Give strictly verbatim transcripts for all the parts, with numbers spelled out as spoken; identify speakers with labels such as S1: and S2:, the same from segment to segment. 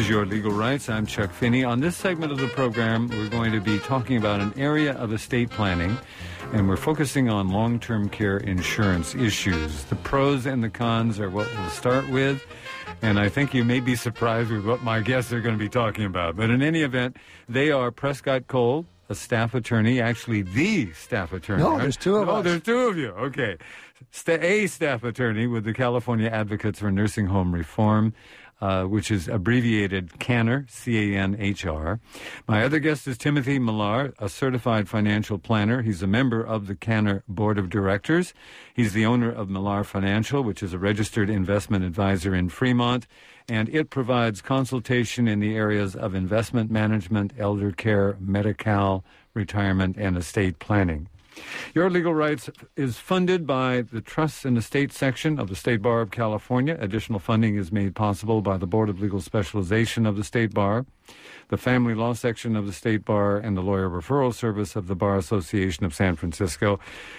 S1: is Your Legal Rights. I'm Chuck Finney. On this segment of the program, we're going to be talking about an area of estate planning, and we're focusing on long-term care insurance issues. The pros and the cons are what we'll start with, and I think you may be surprised with what my guests are going to be talking about. But in any event, they are Prescott Cole, a staff attorney, actually the staff attorney.
S2: No, there's two of
S1: oh,
S2: us.
S1: Oh, there's two of you. Okay. St- a staff attorney with the California Advocates for Nursing Home Reform, uh, which is abbreviated CANHR, C A N H R. My other guest is Timothy Millar, a certified financial planner. He's a member of the CANHR Board of Directors. He's the owner of Millar Financial, which is a registered investment advisor in Fremont, and it provides consultation in the areas of investment management, elder care, Medi-Cal, retirement, and estate planning. Your Legal Rights is funded by the Trusts and Estate section of the State Bar of California. Additional funding is made possible by the Board of Legal Specialization of the State Bar, the Family Law section of the State Bar, and the Lawyer Referral Service of the Bar Association of San Francisco.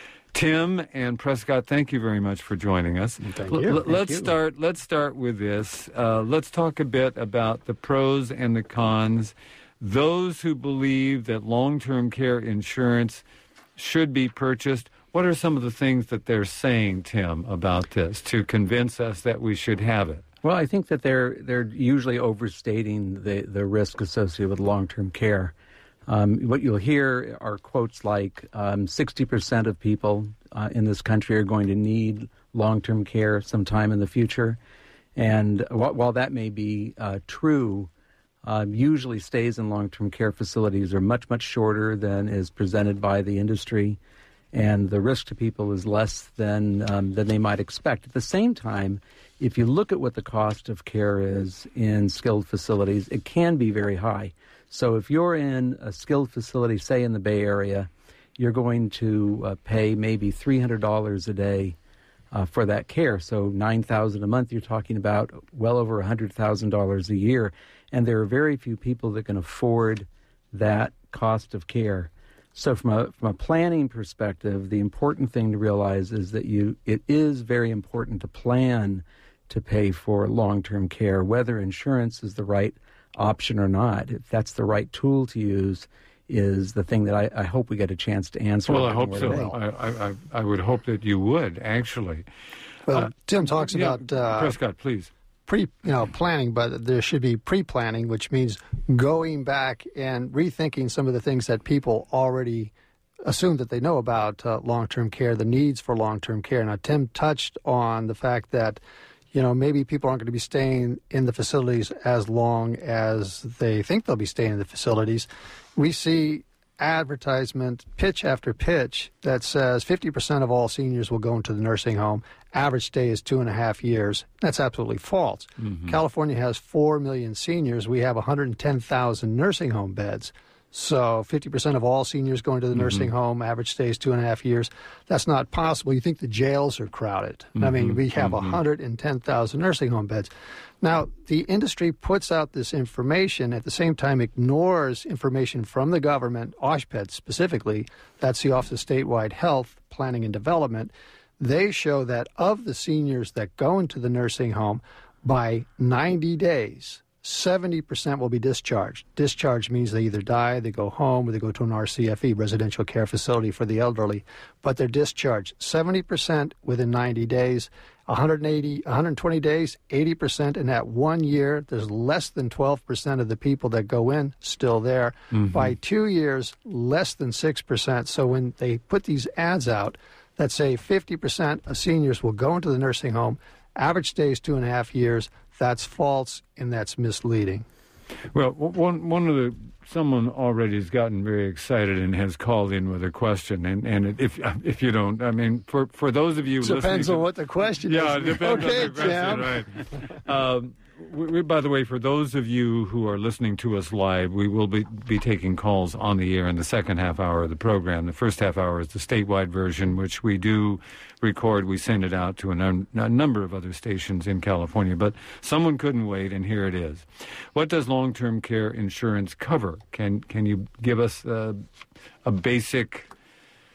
S1: Tim and Prescott, thank you very much for joining us.
S2: Thank
S1: L-
S2: you.
S1: L- let's
S2: Thank you.
S1: start. Let's start with this. Uh, let's talk a bit about the pros and the cons. Those who believe that long-term care insurance should be purchased. What are some of the things that they're saying, Tim, about this to convince us that we should have it?
S3: Well, I think that they're they're usually overstating the, the risk associated with long-term care. Um, what you'll hear are quotes like um, sixty percent of people uh, in this country are going to need long-term care sometime in the future. And wh- while that may be uh, true, uh, usually stays in long-term care facilities are much, much shorter than is presented by the industry. And the risk to people is less than um, than they might expect. At the same time, if you look at what the cost of care is in skilled facilities, it can be very high. So if you're in a skilled facility, say in the Bay Area, you're going to uh, pay maybe three hundred dollars a day uh, for that care. So nine thousand dollars a month, you're talking about well over one hundred thousand dollars a year. And there are very few people that can afford that cost of care. So from a from a planning perspective, the important thing to realize is that you it is very important to plan to pay for long-term care, whether insurance is the right option or not. If that's the right tool to use is the thing that I, I hope we get a chance to answer.
S1: Well, I hope
S3: more
S1: so.
S3: today.
S1: I, I, I would hope that you would, actually.
S2: Well,
S1: Uh,
S2: Tim talks
S1: yeah,
S2: about uh,
S1: Prescott, please.
S2: pre, you know, planning, but there should be pre-planning, which means going back and rethinking some of the things that people already assume that they know about uh, long-term care, the needs for long-term care. Now, Tim touched on the fact that, you know, maybe people aren't going to be staying in the facilities as long as they think they'll be staying in the facilities. We see advertisement, pitch after pitch, that says fifty percent of all seniors will go into the nursing home. Average stay is two and a half years. That's absolutely false. Mm-hmm. California has four million seniors. We have one hundred ten thousand nursing home beds. So fifty percent of all seniors going to the mm-hmm. nursing home, average stay is two and a half years. That's not possible. You think the jails are crowded. Mm-hmm. I mean, we have mm-hmm. one hundred ten thousand nursing home beds. Now, the industry puts out this information, at the same time ignores information from the government, OSHPD specifically, that's the Office of Statewide Health, Planning and Development. They show that of the seniors that go into the nursing home, by ninety days, seventy percent will be discharged. Discharge means they either die, they go home, or they go to an R C F E, residential care facility for the elderly. But they're discharged seventy percent within ninety days, one hundred eighty, one hundred twenty days, eighty percent. In that one year, there's less than twelve percent of the people that go in still there. Mm-hmm. By two years, less than six percent. So when they put these ads out that say fifty percent of seniors will go into the nursing home, average stay is two and a half years, that's false and that's misleading.
S1: Well, one one of the someone already has gotten very excited and has called in with a question, and, and if if you don't, I mean, for for those of you
S2: depends
S1: listening,
S2: on
S1: to,
S2: what the question
S1: yeah,
S2: is.
S1: Yeah, it depends
S2: okay,
S1: on the question,
S2: Tim.
S1: right? Um, we, we, by the way, for those of you who are listening to us live, we will be, be taking calls on the air in the second half hour of the program. The first half hour is the statewide version, which we do record. We send it out to a, num- a number of other stations in California, but someone couldn't wait, and here it is. What does long-term care insurance cover? Can can you give us uh, a basic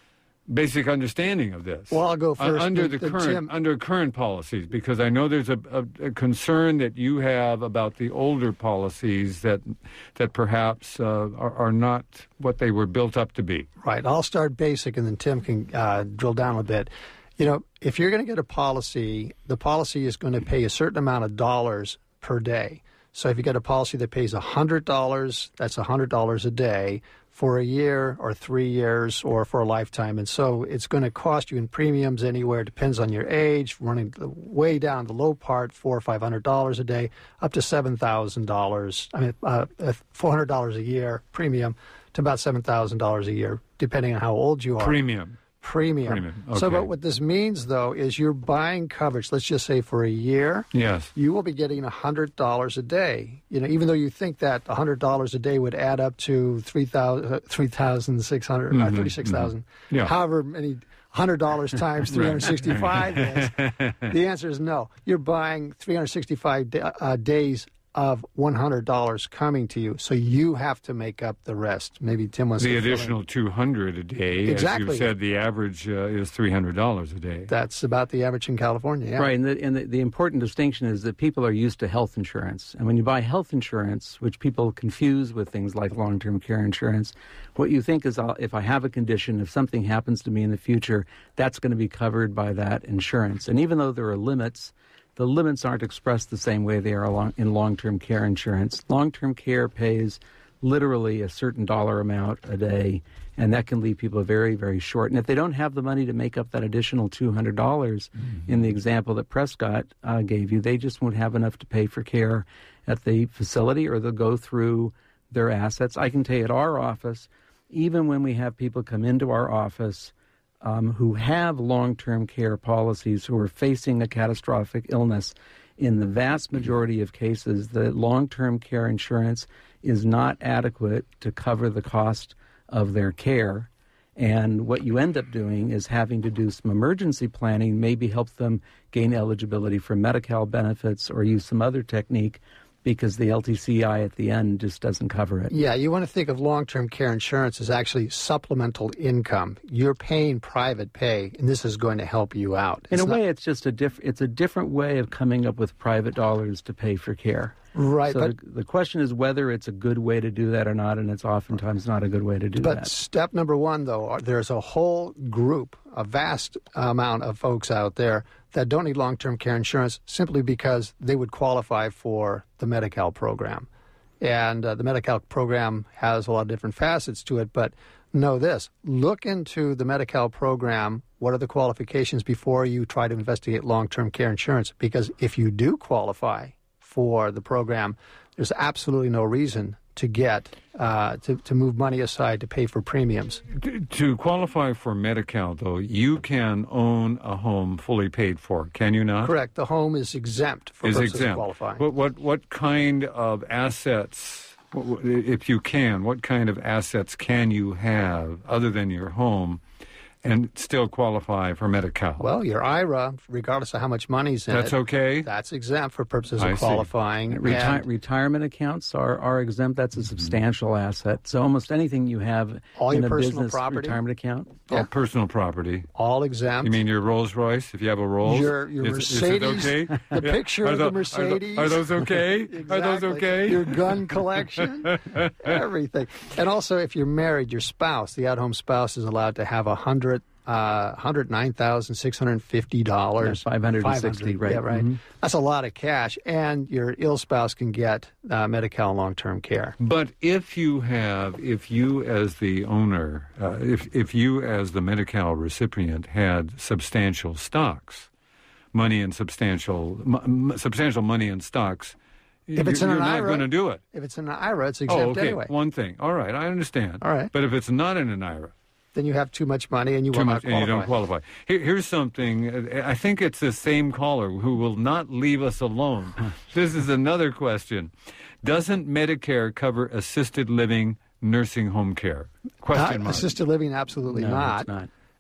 S1: basic understanding of this.
S2: Well, I'll go first.
S1: Uh, under
S2: the,
S1: the,
S2: the
S1: current
S2: Tim,
S1: under current policies, because I know there's a, a, a concern that you have about the older policies that that perhaps uh, are, are not what they were built up to be.
S2: Right. I'll start basic, and then Tim can uh, drill down a bit. You know, if you're going to get a policy, the policy is going to pay a certain amount of dollars per day. So if you get a policy that pays one hundred dollars, that's one hundred dollars a day for a year or three years or for a lifetime. And so it's going to cost you in premiums anywhere, depends on your age, running way down the low part, four or five hundred dollars a day, up to seven thousand dollars. I mean, uh, four hundred dollars a year premium to about seven thousand dollars a year, depending on how old you are.
S1: Premium.
S2: Premium.
S1: Premium. Okay.
S2: So, but what this means, though, is you're buying coverage, let's just say for a year.
S1: Yes.
S2: You will be getting one hundred dollars a day. You know, even though you think that one hundred dollars a day would add up to three thousand six hundred dollars, mm-hmm, uh, thirty-six thousand dollars.
S1: Mm-hmm. Yeah.
S2: However many one hundred dollars times three hundred sixty-five days. The answer is no. You're buying three hundred sixty-five da- uh, days of one hundred dollars coming to you, so you have to make up the rest. Maybe Tim wants
S1: the
S2: to
S1: additional two hundred a day.
S2: Exactly.
S1: As you said, the average uh, is three hundred dollars a day.
S2: That's about the average in California. Yeah.
S3: Right, and, the, and the, the important distinction is that people are used to health insurance, and when you buy health insurance, which people confuse with things like long-term care insurance, what you think is, I'll, if I have a condition, if something happens to me in the future, that's going to be covered by that insurance. And even though there are limits, the limits aren't expressed the same way they are in long-term care insurance. Long-term care pays literally a certain dollar amount a day, and that can leave people very, very short. And if they don't have the money to make up that additional two hundred dollars, mm-hmm, in the example that Prescott uh, gave you, they just won't have enough to pay for care at the facility, or they'll go through their assets. I can tell you at our office, even when we have people come into our office Um, who have long-term care policies, who are facing a catastrophic illness, in the vast majority of cases, the long-term care insurance is not adequate to cover the cost of their care. And what you end up doing is having to do some emergency planning, maybe help them gain eligibility for Medi-Cal benefits or use some other technique, because the L T C I at the end just doesn't cover it.
S2: Yeah, you want to think of long-term care insurance as actually supplemental income. You're paying private pay, and this is going to help you out.
S3: In
S2: it's
S3: a
S2: not...
S3: way, it's just a diff- it's a different way of coming up with private dollars to pay for care.
S2: Right.
S3: So
S2: but,
S3: the, the question is whether it's a good way to do that or not, and it's oftentimes not a good way to do
S2: but
S3: that.
S2: But step number one, though, there's a whole group, a vast amount of folks out there that don't need long-term care insurance simply because they would qualify for the Medi-Cal program. And uh, the Medi-Cal program has a lot of different facets to it, but know this, look into the Medi-Cal program. What are the qualifications before you try to investigate long-term care insurance? Because if you do qualify for the program, there's absolutely no reason to get, uh, to, to move money aside to pay for premiums.
S1: To, to qualify for Medi-Cal, though, you can own a home fully paid for, can you not?
S2: Correct. The home is exempt for
S1: is
S2: purposes
S1: exempt.
S2: of qualifying.
S1: What, what, what kind of assets, if you can, what kind of assets can you have other than your home and still qualify for Medi-Cal?
S2: Well, your I R A, regardless of how much money's in
S1: that's
S2: it.
S1: That's okay?
S2: That's exempt for purposes
S1: I
S2: of qualifying.
S3: Reti-
S2: and
S3: retirement accounts are, are exempt. That's a substantial mm-hmm. asset. So almost anything you have
S2: all
S3: in
S2: your
S3: a
S2: personal
S3: business
S2: property,
S3: retirement account.
S1: All yeah. personal property.
S2: All exempt.
S1: You mean your Rolls Royce, if you have a Rolls?
S2: Your, your
S1: is,
S2: Mercedes.
S1: Is it okay?
S2: The
S1: yeah.
S2: picture
S1: are
S2: of
S1: the,
S2: the Mercedes.
S1: Are, the, are those okay?
S2: Exactly.
S1: Are those okay?
S2: Your gun collection. Everything. And also, if you're married, your spouse, the at-home spouse, is allowed to have a hundred Uh, one hundred nine thousand six hundred fifty dollars.
S3: Yeah, five hundred sixty dollars, right.
S2: Yeah, right.
S3: Mm-hmm.
S2: That's a lot of cash. And your ill spouse can get uh, Medi-Cal long-term care.
S1: But if you have, if you as the owner, uh, if, if you as the Medi-Cal recipient had substantial stocks, money in substantial, m- substantial money in stocks,
S2: if it's
S1: you're,
S2: in an
S1: you're not
S2: I R A,
S1: going to do it.
S2: If it's in an I R A, it's exempt
S1: oh, okay.
S2: anyway.
S1: One thing. All right, I understand.
S2: All right.
S1: But if it's not in an I R A,
S2: then you have too much money and you
S1: too
S2: will
S1: much,
S2: not qualify.
S1: and you don't qualify. Here, here's something. I think it's the same caller who will not leave us alone. This is another question. Doesn't Medicare cover assisted living nursing home care? Question
S2: uh,
S1: mark.
S2: Assisted living, absolutely
S3: no,
S2: not.
S3: It's not.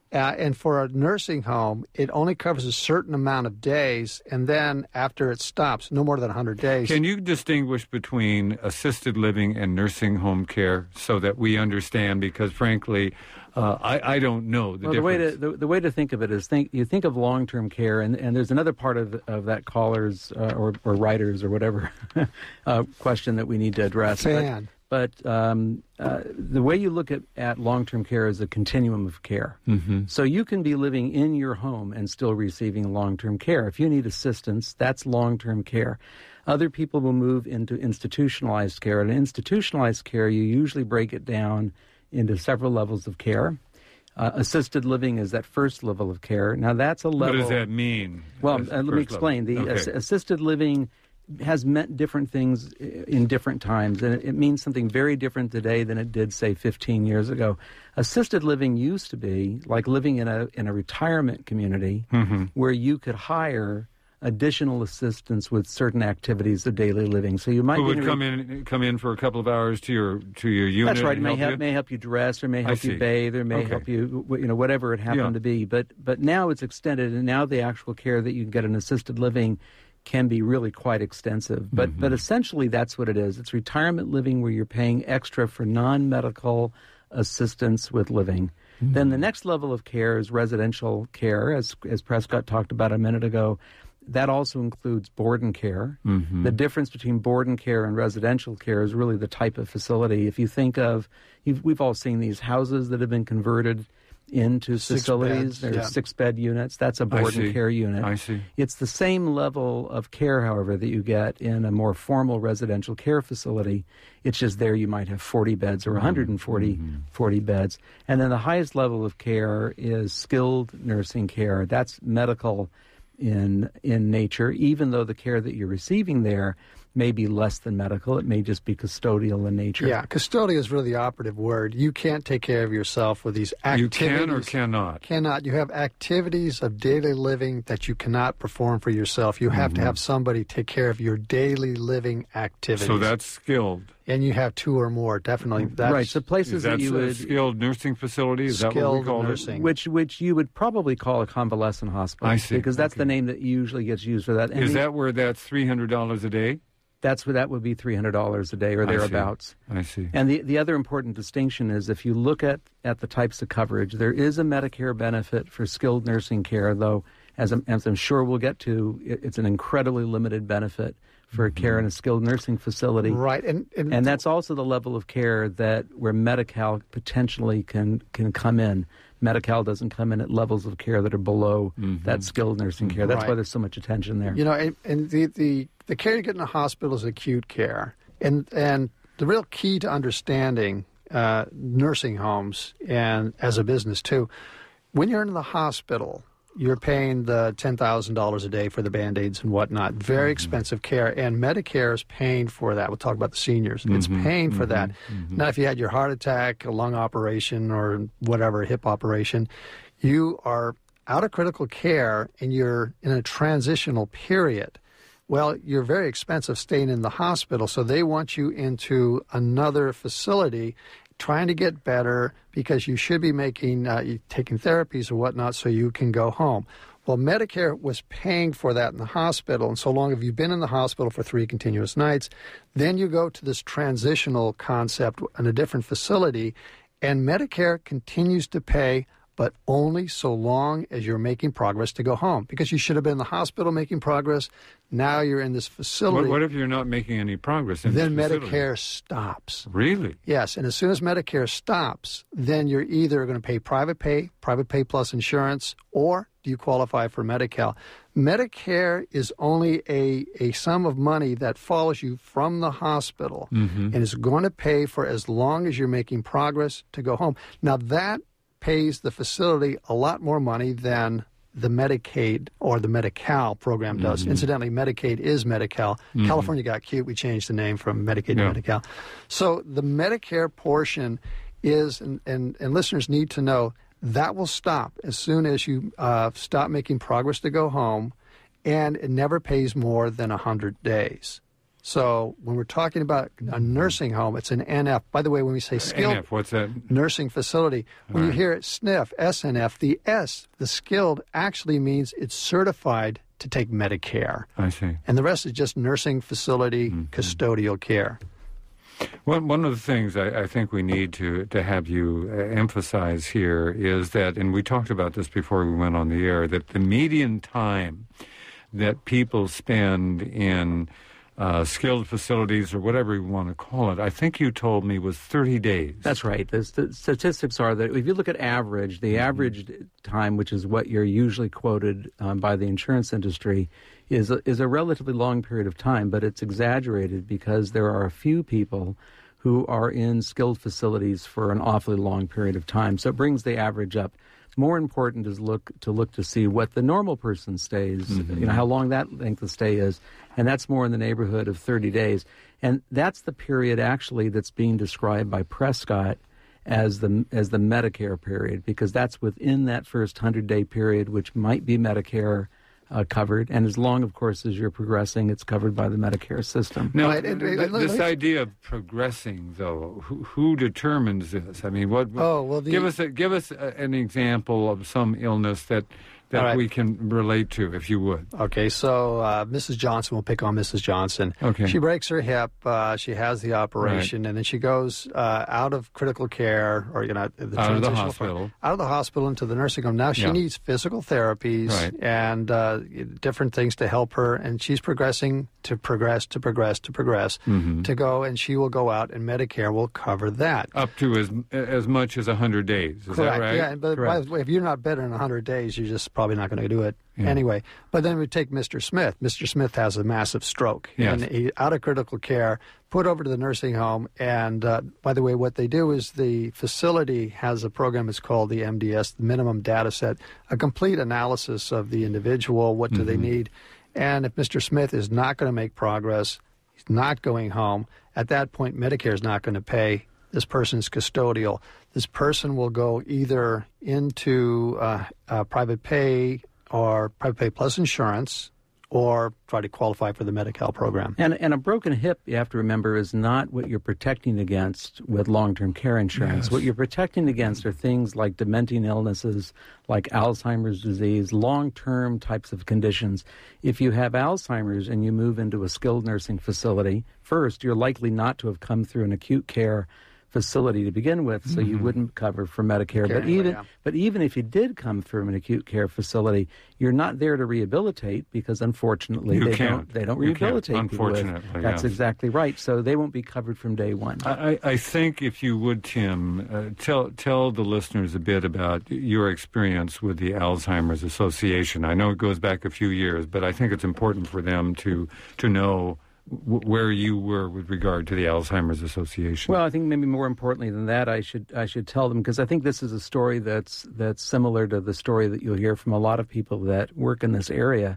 S2: Uh, and for a nursing home, it only covers a certain amount of days, and then after it stops, no more than one hundred days.
S1: Can you distinguish between assisted living and nursing home care so that we understand? Because frankly, uh, I, I don't know the
S3: well,
S1: difference.
S3: The way, to, the, the way to think of it is think you think of long-term care, and, and there's another part of, of that caller's uh, or, or writer's or whatever uh, question that we need to address.
S2: Fan.
S3: But, But um, uh, the way you look at, at long-term care is a continuum of care.
S1: Mm-hmm.
S3: So you can be living in your home and still receiving long-term care. If you need assistance, that's long-term care. Other people will move into institutionalized care. And in institutionalized care, you usually break it down into several levels of care. Uh, assisted living is that first level of care. Now, that's a level...
S1: What does that mean?
S3: Well, uh, let me explain.
S1: Level.
S3: The
S1: okay.
S3: ass- assisted living has meant different things in different times, and it means something very different today than it did, say, fifteen years ago. Assisted living used to be like living in a in a retirement community
S1: mm-hmm.
S3: where you could hire additional assistance with certain activities of daily living. So you might
S1: Who would
S3: re-
S1: come in come in for a couple of hours to your to your unit?
S3: That's right. It
S1: and
S3: may
S1: help
S3: help,
S1: you?
S3: may help you dress, or may help
S1: see.
S3: you bathe, or may
S1: Okay.
S3: help you, you know, whatever it happened
S1: Yeah.
S3: to be. But but now it's extended, and now the actual care that you can get in assisted living can be really quite extensive. But
S1: Mm-hmm.
S3: but essentially that's what it is. It's retirement living where you're paying extra for non-medical assistance with living.
S1: Mm-hmm.
S3: Then the next level of care is residential care, as as Prescott talked about a minute ago. That also includes board and care.
S1: Mm-hmm.
S3: The difference between board and care and residential care is really the type of facility. If you think of, you've, we've all seen these houses that have been converted into
S2: Six
S3: facilities.
S2: beds,
S3: There's
S2: yeah.
S3: six-bed units. That's a
S1: I
S3: board
S1: see.
S3: and care unit.
S1: I see.
S3: It's the same level of care, however, that you get in a more formal residential care facility. It's just there you might have forty beds or one hundred forty
S1: Mm-hmm.
S3: forty beds. And then the highest level of care is skilled nursing care. That's medical in in nature, even though the care that you're receiving there may be less than medical. It may just be custodial in nature.
S2: Yeah, custodial is really the operative word. You can't take care of yourself with these activities.
S1: You can or cannot?
S2: Cannot. You have activities of daily living that you cannot perform for yourself. You have
S1: Mm-hmm.
S2: to have somebody take care of your daily living activities.
S1: So that's skilled.
S2: And you have two or more, definitely. That's
S3: Right, so places
S1: Is
S3: that
S1: that
S3: you
S1: a
S3: would...
S1: skilled nursing facility? Is that what we
S2: Skilled
S1: call
S2: nursing.
S3: Which which you would probably call a convalescent hospital.
S1: I see.
S3: Because that's
S1: Okay.
S3: the name that usually gets used for that.
S1: it?
S3: And
S1: Is
S3: the-
S1: that where that's three hundred dollars a day?
S3: That's what that would be three hundred dollars a day or
S1: I see.
S3: thereabouts.
S1: I see.
S3: And the, the other important distinction is if you look at, at the types of coverage, there is a Medicare benefit for skilled nursing care, though, as I'm, as I'm sure we'll get to, it, it's an incredibly limited benefit for
S1: Mm-hmm.
S3: care in a skilled nursing facility.
S2: right. And, and,
S3: And that's also the level of care that where Medi-Cal potentially can, can come in. Medi-Cal doesn't come in at levels of care that are below
S1: Mm-hmm.
S3: that skilled nursing care. That's
S2: Right.
S3: why there's so much attention there.
S2: You know, and, and the, the, the care you get in a hospital is acute care. And, and the real key to understanding uh, nursing homes, and as a business too, when you're in the hospital, you're paying the ten thousand dollars a day for the Band-Aids and whatnot. Very expensive care, and Medicare is paying for that. We'll talk about the seniors. It's paying for that. Now, if you had your heart attack, a lung operation, or whatever, a hip operation, you are out of critical care and you're in a transitional period. Well, you're very expensive staying in the hospital, so they want you into another facility trying to get better because you should be making, uh, you taking therapies or whatnot so you can go home. Well, Medicare was paying for that in the hospital, and so long as you've been in the hospital for three continuous nights, then you go to this transitional concept in a different facility, and Medicare continues to pay, but only so long as you're making progress to go home. Because you should have been in the hospital making progress. Now you're in this facility.
S1: What, what if you're not making any progress in
S2: then
S1: this facility?
S2: Medicare stops.
S1: Really?
S2: Yes, and as soon as Medicare stops, then you're either going to pay private pay, private pay plus insurance, or do you qualify for Medi-Cal? Medicare is only a, a sum of money that follows you from the hospital and is going to pay for as long as you're making progress to go home. Now, that pays the facility a lot more money than the Medicaid or the Medi-Cal program does.
S1: Mm-hmm.
S2: Incidentally, Medicaid is Medi-Cal. Mm-hmm. California got cute. We changed the name from Medicaid
S1: Yeah.
S2: to Medi-Cal. So the Medicare portion is, and, and, and listeners need to know, that will stop as soon as you uh, stop making progress to go home, and it never pays more than one hundred days. So when we're talking about a nursing home, it's an N F. By the way, when we say skilled
S1: N F, what's that?
S2: nursing facility, when
S1: All
S2: you
S1: right.
S2: hear it S N F, S N F, the S, the skilled, actually means it's certified to take Medicare.
S1: I see.
S2: And the rest is just nursing facility,
S1: Mm-hmm.
S2: custodial care.
S1: One one of the things I, I think we need to, to have you uh, emphasize here is that, and we talked about this before we went on the air, that the median time that people spend in uh, skilled facilities or whatever you want to call it, I think you told me was thirty days.
S3: That's right. The st- statistics are that if you look at average, the average time, which is what you're usually quoted um, by the insurance industry, is a, is a relatively long period of time, but it's exaggerated because there are a few people who are in skilled facilities for an awfully long period of time. So it brings the average up. More important is look to look to see what the normal person stays, mm-hmm. you know, how long that length of stay is, and that's more in the neighborhood of thirty days. And that's the period actually that's being described by Prescott as the as the Medicare period, because that's within that first hundred-day period, which might be Medicare uh, covered. And as long, of course, as you're progressing, it's covered by the Medicare system.
S1: Now,
S2: Right, and-
S1: th-
S2: and-
S1: this
S2: let's-
S1: idea of progressing, though, who, who determines this? I mean, what?
S2: Oh, well, the-
S1: give us a, give us a, an example of some illness that that
S2: All right.
S1: we can relate to, if you would.
S2: Okay, so uh, Missus Johnson, we'll pick on Missus Johnson.
S1: Okay.
S2: She breaks her hip, uh, she has the operation, and then she goes uh, out of critical care, or, you know, the
S1: Out of the
S2: transitional
S1: hospital.
S2: part- out of the hospital into the nursing home. Now she
S1: Yeah.
S2: needs physical therapies
S1: Right.
S2: and uh, different things to help her, and she's progressing to progress, to progress, to progress,
S1: Mm-hmm.
S2: to go, and she will go out, and Medicare will cover that.
S1: Up to as as much as one hundred days. Is
S2: Correct.
S1: that right?
S2: Yeah, but by
S3: Correct.
S2: the way, if you're not better than one hundred days, you're just probably not going to do it
S1: Yeah.
S2: anyway. But then we take Mister Smith. Mister Smith has a massive stroke.
S1: Yes.
S2: And he, out of critical care, put over to the nursing home. And uh, by the way, what they do is the facility has a program, it's called the M D S, the Minimum Data Set, a complete analysis of the individual, what do they need. And if Mister Smith is not going to make progress, he's not going home, at that point, Medicare is not going to pay. This person's custodial. This person will go either into uh, uh, private pay or private pay plus insurance, or try to qualify for the Medi-Cal program.
S3: And, and a broken hip, you have to remember, is not what you're protecting against with long-term care insurance.
S1: Yes.
S3: What you're protecting against are things like dementing illnesses, like Alzheimer's disease, long-term types of conditions. If you have Alzheimer's and you move into a skilled nursing facility, first, you're likely not to have come through an acute care facility to begin with, so you wouldn't cover for Medicare.
S2: Medicare
S3: but
S2: anyway,
S3: even
S2: yeah.
S3: but even if you did come through an acute care facility, you're not there to rehabilitate, because unfortunately
S1: You
S3: they
S1: can't.
S3: don't they don't
S1: You can't,
S3: rehabilitate people with-
S1: unfortunately,
S3: That's
S1: yes.
S3: exactly right. So they won't be covered from day one.
S1: I, I I think if you would, Tim, uh, tell tell the listeners a bit about your experience with the Alzheimer's Association. I know it goes back a few years, but I think it's important for them to to know w- where you were with regard to the Alzheimer's Association.
S3: Well, I think maybe more importantly than that, I should I should tell them, because I think this is a story that's that's similar to the story that you'll hear from a lot of people that work in this area.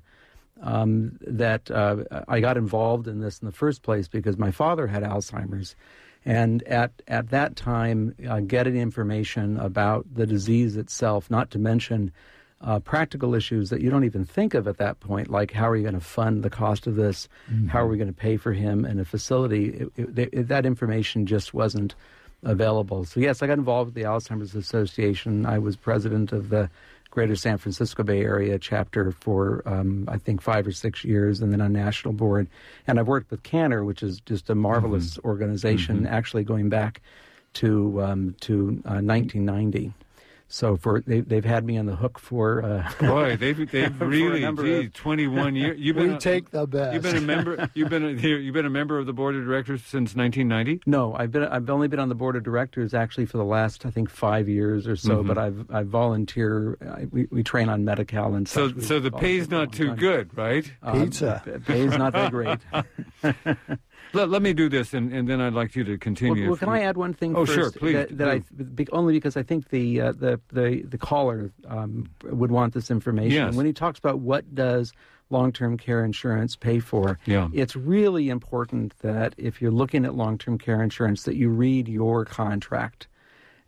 S3: Um, that uh, I got involved in this in the first place because my father had Alzheimer's, and at at that time, uh, getting information about the disease itself, not to mention uh, practical issues that you don't even think of at that point, like how are you going to fund the cost of this,
S1: Mm-hmm.
S3: how are we going to pay for him in a facility, it, it, it, that information just wasn't available. So yes, I got involved with the Alzheimer's Association. I was president of the Greater San Francisco Bay Area chapter for, um, I think, five or six years, and then on national board. And I've worked with Canner, which is just a marvelous
S1: Mm-hmm.
S3: organization, actually going back to um, to uh, nineteen ninety. So for they, they've had me on the hook for uh,
S1: Boy, they've they've
S3: For a
S1: really
S3: number
S1: gee,
S3: of-
S1: twenty-one years. You've been
S2: We
S1: a-
S2: take the best.
S1: You've been a member. You've been a, here. You've been a member of the board of directors since nineteen ninety.
S3: No, I've been I've only been on the board of directors actually for the last I think five years or so.
S1: Mhm.
S3: But I've I volunteer. I, we we train on Medi-Cal and
S1: So
S3: such. We've
S1: so the pay's
S3: volunteered for a
S1: not
S3: long
S1: too
S3: time.
S1: good, right?
S3: Um,
S2: Pizza.
S3: p- pay's not that great.
S1: Let, let me do this, and, and then I'd like you to
S3: Well,
S1: continue.
S3: well,
S1: if
S3: can
S1: you-
S3: I add one thing
S1: Oh,
S3: first?
S1: sure, please
S3: That, that I be, only because I think the uh, the, the the caller um, would want this information.
S1: Yes.
S3: When he talks about what does long-term care insurance pay for,
S1: Yeah.
S3: it's really important that if you're looking at long-term care insurance, that you read your contract.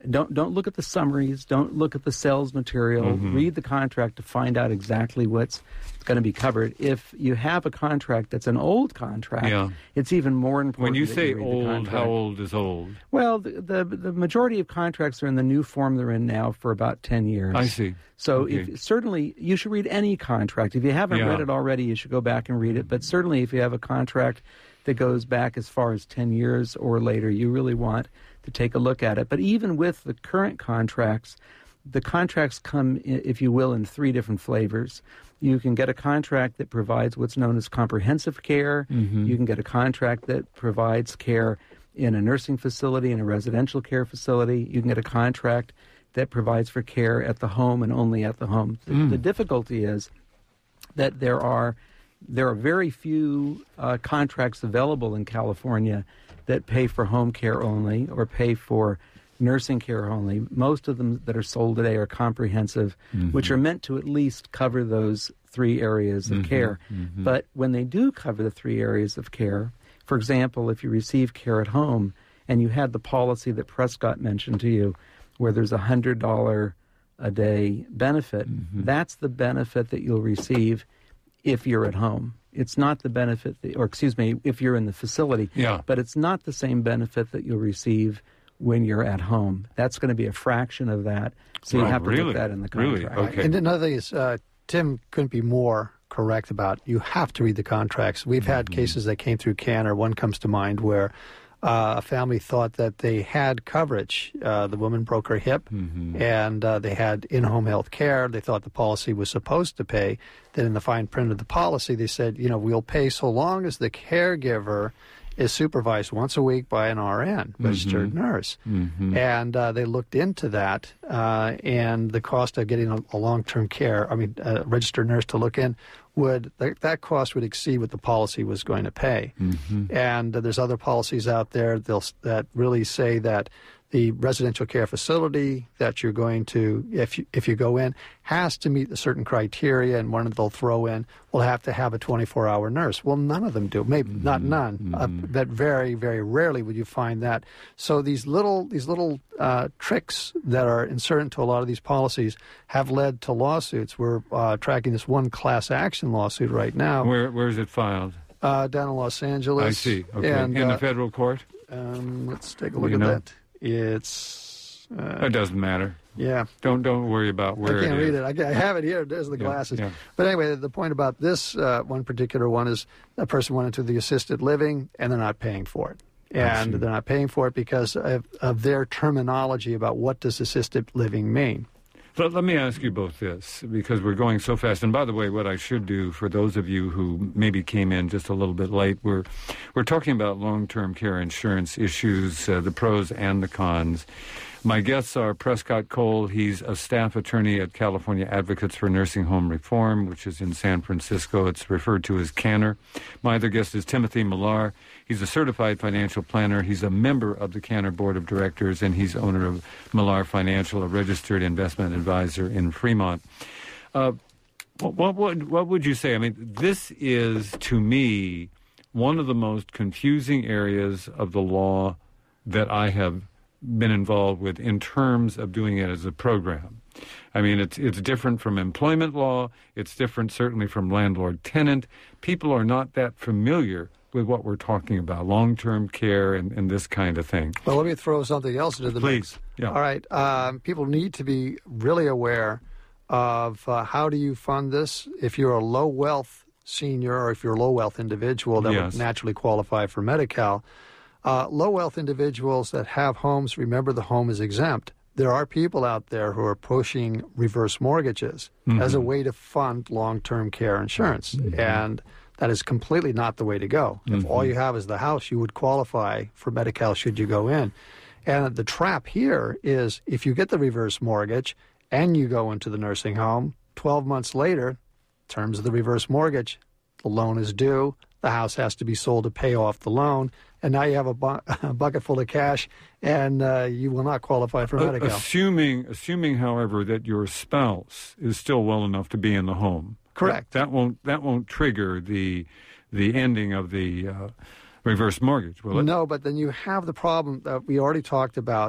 S3: Don't don't look at the summaries. Don't look at the sales material.
S1: Mm-hmm.
S3: Read the contract to find out exactly what's going to be covered. If you have a contract that's an old contract,
S1: Yeah.
S3: it's even more important.
S1: When you
S3: that
S1: say
S3: read the
S1: old,
S3: contract.
S1: how old is old?
S3: Well, the, the the majority of contracts are in the new form they're in now for about ten years.
S1: I see.
S3: So
S1: Okay.
S3: if, certainly you should read any contract. If you haven't
S1: Yeah.
S3: read it already, you should go back and read it. But certainly if you have a contract that goes back as far as ten years or later, you really want to take a look at it. But even with the current contracts, the contracts come, if you will, in three different flavors. You can get a contract that provides what's known as comprehensive care.
S1: Mm-hmm.
S3: You can get a contract that provides care in a nursing facility, in a residential care facility. You can get a contract that provides for care at the home and only at the home. The,
S1: Mm.
S3: the difficulty is that there are there are very few uh, contracts available in California that pay for home care only or pay for nursing care only. Most of them that are sold today are comprehensive,
S1: Mm-hmm.
S3: which are meant to at least cover those three areas of
S1: Mhm,
S3: care.
S1: mhm.
S3: But when they do cover the three areas of care, for example, if you receive care at home and you had the policy that Prescott mentioned to you, where there's a one hundred dollars a day benefit,
S1: Mhm.
S3: that's the benefit that you'll receive if you're at home. It's not the benefit, that, or excuse me, if you're in the facility.
S1: Yeah.
S3: But it's not the same benefit that you'll receive when you're at home. That's going to be a fraction of that. So you
S1: Right,
S3: have to
S1: really?
S3: put that in the
S1: Really?
S3: contract.
S1: Okay.
S2: And another thing is, uh, Tim couldn't be more correct about you have to read the contracts. We've had
S1: Mm-hmm.
S2: cases that came through Canner. One comes to mind where uh, a family thought that they had coverage. Uh, the woman broke her hip,
S1: Mhm.
S2: and uh, they had in-home health care. They thought the policy was supposed to pay. Then in the fine print of the policy, they said, you know, we'll pay so long as the caregiver is supervised once a week by an R N, registered
S1: Mhm.
S2: nurse.
S1: Mhm.
S2: And uh, they looked into that, uh, and the cost of getting a, a long-term care, I mean, a registered nurse to look in, would that, that cost would exceed what the policy was going to pay.
S1: Mhm.
S2: And uh, there's other policies out there they'll, that really say that the residential care facility that you're going to, if you, if you go in, has to meet a certain criteria, and one they'll throw in will have to have a twenty-four hour nurse. Well, none of them do. Maybe
S1: Mm-hmm.
S2: not none. Uh, but very, very rarely would you find that. So these little these little uh, tricks that are inserted into a lot of these policies have led to lawsuits. We're uh, tracking this one class action lawsuit right now
S1: Where where is it filed?
S2: uh, down in Los Angeles.
S1: I see. Okay.
S2: And,
S1: in
S2: uh,
S1: the federal court?
S2: um, let's take a
S1: Do
S2: look
S1: you
S2: at
S1: know?
S2: that. It's uh,
S1: It doesn't matter.
S2: yeah.
S1: Don't don't worry about where
S2: I can't
S1: it
S2: read
S1: is.
S2: it. I, ca- I have it here. There's the
S1: Yeah,
S2: glasses.
S1: yeah.
S2: But anyway, the point about this uh, one particular one is a person went into the assisted living and they're not paying for it. And
S1: see.
S2: they're not paying for it because of, of their terminology about what does assisted living mean.
S1: Let, let me ask you both this, because we're going so fast. And by the way, what I should do for those of you who maybe came in just a little bit late, we're we're talking about long-term care insurance issues, uh, the pros and the cons. My guests are Prescott Cole. He's a staff attorney at California Advocates for Nursing Home Reform, which is in San Francisco. It's referred to as Canner. My other guest is Timothy Millar. He's a certified financial planner. He's a member of the Canner Board of Directors, and he's owner of Millar Financial, a registered investment advisor in Fremont. Uh, what, what, would, what would you say? I mean, this is, to me, one of the most confusing areas of the law that I have been involved with in terms of doing it as a program. I mean, it's it's different from employment law. It's different, certainly, from landlord-tenant. People are not that familiar with what we're talking about, long-term care and, and this kind of thing.
S2: Well, let me throw something else into the
S1: Please.
S2: mix.
S1: Yeah.
S2: All right. Um, people need to be really aware of uh, how do you fund this. If you're a low-wealth senior or if you're a low-wealth individual that
S1: Yes.
S2: would naturally qualify for Medi-Cal, uh, low-wealth individuals that have homes, remember the home is exempt. There are people out there who are pushing reverse mortgages
S1: Mm-hmm.
S2: as a way to fund long-term care insurance.
S1: Mm-hmm.
S2: And that is completely not the way to go. If
S1: Mm-hmm.
S2: all you have is the house, you would qualify for Medi-Cal should you go in. And the trap here is if you get the reverse mortgage and you go into the nursing home, twelve months later, terms of the reverse mortgage, the loan is due, the house has to be sold to pay off the loan, and now you have a, bu- a bucket full of cash, and uh, you will not qualify for
S1: Uh,
S2: Medi-Cal.
S1: assuming, assuming, however, that your spouse is still well enough to be in the home.
S2: Correct.
S1: That, that won't that won't trigger the the ending of the uh, reverse mortgage, will it?
S2: No, but then you have the problem that we already talked about.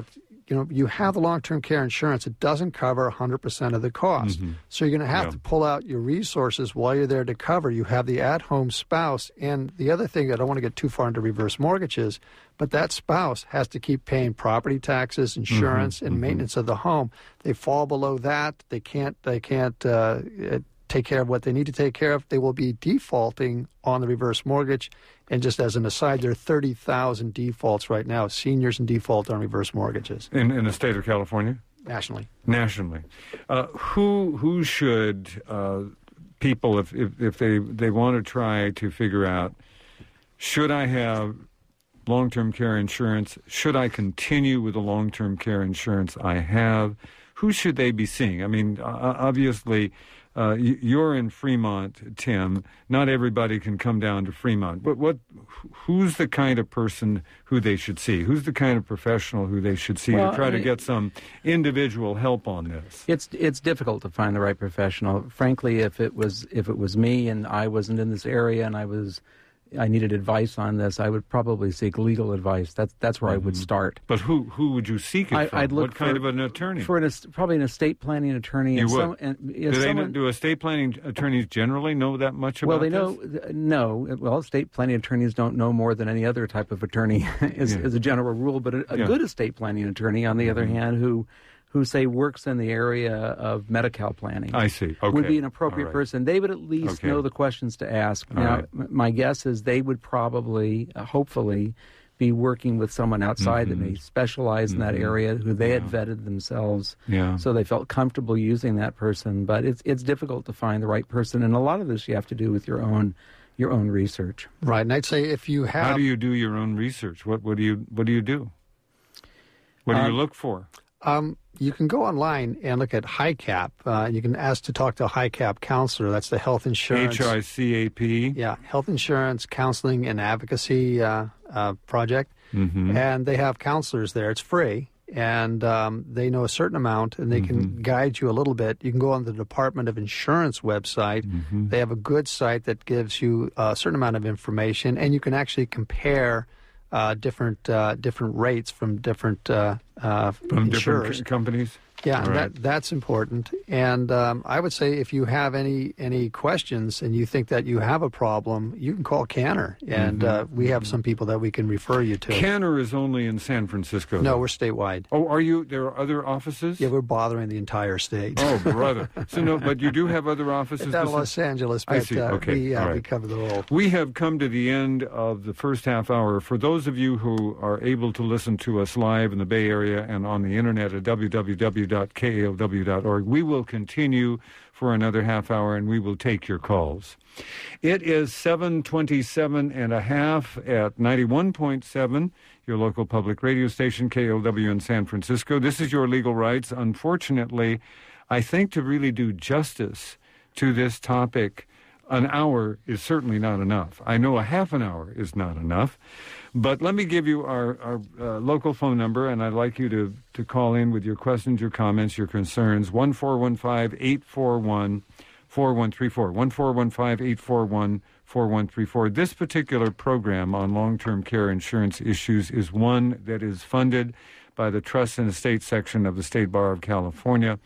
S2: you know, you have the long-term care insurance. It doesn't cover one hundred percent of the cost.
S1: Mm-hmm.
S2: So you're going to have
S1: Yeah.
S2: to pull out your resources while you're there to cover. You have the at-home spouse. And the other thing, I don't want to get too far into reverse mortgages, but that spouse has to keep paying property taxes, insurance,
S1: Mm-hmm.
S2: and
S1: Mm-hmm.
S2: maintenance of the home. They fall below that. They can't, they can't uh, take care of what they need to take care of. They will be defaulting on the reverse mortgage. And just as an aside, there are thirty thousand defaults right now, seniors in default on reverse mortgages.
S1: In, in the state of California?
S2: Nationally.
S1: Nationally. Uh, who who should uh, people, if, if, if they, they want to try to figure out, should I have long-term care insurance? Should I continue with the long-term care insurance I have? Who should they be seeing? I mean, uh, obviously, uh, you're in Fremont, Tim. Not everybody can come down to Fremont. But what? Who's the kind of person who they should see? Who's the kind of professional who they should see
S3: Well,
S1: to try to
S3: I-
S1: get some individual help on this?
S3: It's it's difficult to find the right professional. Frankly, if it was if it was me and I wasn't in this area and I was I needed advice on this, I would probably seek legal advice. That's that's where I would start.
S1: But who who would you seek it
S3: I,
S1: from?
S3: I'd look
S1: what kind
S3: for,
S1: of an attorney?
S3: For an, est- probably an estate planning attorney.
S1: You
S3: and
S1: would.
S3: Some, and, yeah,
S1: do, they
S3: someone,
S1: know, do estate planning attorneys generally know that much about
S3: well, they
S1: this?
S3: know th- no. Well, estate planning attorneys don't know more than any other type of attorney, as,
S1: Yeah.
S3: as a general rule. But a, a
S1: Yeah.
S3: good estate planning attorney, on the other
S1: Mhm.
S3: hand, who who say works in the area of Medi-Cal planning.
S1: I see. Okay.
S3: Would be an appropriate
S1: All right.
S3: person. They would at least
S1: Okay.
S3: know the questions to ask.
S1: All
S3: now,
S1: right.
S3: m- my guess is they would probably, uh, hopefully, be working with someone outside that
S1: Mhm.
S3: may specialize in that
S1: Mhm.
S3: area, who they had
S1: Yeah.
S3: vetted themselves,
S1: Yeah.
S3: so they felt comfortable using that person. But it's it's difficult to find the right person, and a lot of this you have to do with your own your own research.
S2: Right. And I'd say if you have...
S1: How do you do your own research? What what do you what do you do? What do you
S3: Um,
S1: look for?
S2: Um, you can go online and look at HICAP. Uh, you can ask to talk to a HICAP counselor. That's the Health Insurance.
S1: H I C A P.
S2: Yeah, Health Insurance Counseling and Advocacy uh, uh, Project.
S1: Mm-hmm.
S2: And they have counselors there. It's free. And um, they know a certain amount, and they
S1: Mm-hmm.
S2: can guide you a little bit. You can go on the Department of Insurance website.
S1: Mm-hmm.
S2: They have a good site that gives you a certain amount of information, and you can actually compare uh, different uh, different rates from different uh, uh,
S1: From different
S2: insurers.
S1: c- companies.
S2: Yeah,
S1: All
S2: and
S1: right.
S2: that that's important. And um, I would say if you have any any questions and you think that you have a problem, you can call Canner, and
S1: Mm-hmm.
S2: uh, we have some people that we can refer you to.
S1: Canner is only in San Francisco.
S2: no,
S1: though.
S2: we're statewide.
S1: Oh, are you? There are other offices?
S2: Yeah, we're bothering the entire state.
S1: Oh, brother. So no, but you do have other offices.
S2: Down in
S1: besides-
S2: Los Angeles,
S1: I
S2: but
S1: see.
S2: uh,
S1: Okay.
S2: we, uh,
S1: All
S2: we
S1: right.
S2: cover the whole.
S1: We have come to the end of the first half hour. For those of you who are able to listen to us live in the Bay Area and on the internet at w w w dot k a l w dot org, we will continue for another half hour and we will take your calls. It is seven twenty-seven and a half at ninety-one point seven, your local public radio station, K O W in San Francisco. This is Your Legal Rights. Unfortunately, I think to really do justice to this topic, an hour is certainly not enough. I know a half an hour is not enough. But let me give you our, our uh, local phone number, and I'd like you to, to call in with your questions, your comments, your concerns, one four one five, eight four one, four one three four, one four one five, eight four one, four one three four. This particular program on long-term care insurance issues is one that is funded by the Trust and Estate section of the State Bar of California,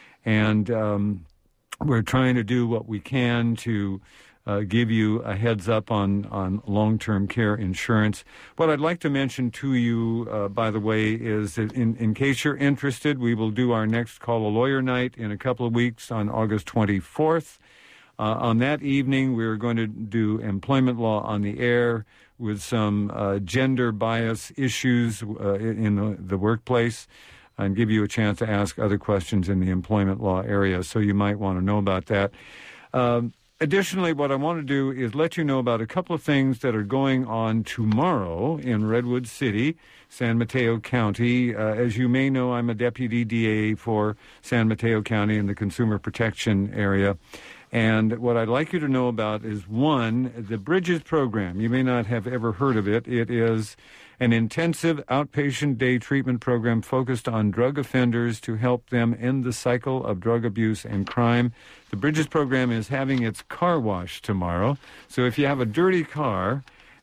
S1: and um, we're trying to do what we can to uh, give you a heads up on, on long-term care insurance. What I'd like to mention to you, uh, by the way, is that in, in case you're interested, we will do our next Call a Lawyer night in a couple of weeks on August twenty-fourth. Uh, on that evening, we're going to do employment law on the air with some uh, gender bias issues uh, in the, the workplace, and give you a chance to ask other questions in the employment law area, so you might want to know about that. Um, additionally, what I want to do is let you know about a couple of things that are going on tomorrow in Redwood City, San Mateo County. Uh, as you may know, I'm a deputy D A for San Mateo County in the Consumer Protection area. And what I'd like you to know about is, one, the Bridges program. You may not have ever heard of it. It is an intensive outpatient day treatment program focused on drug offenders to help them end the cycle of drug abuse and crime. The Bridges program is having its car wash tomorrow. So if you have a dirty car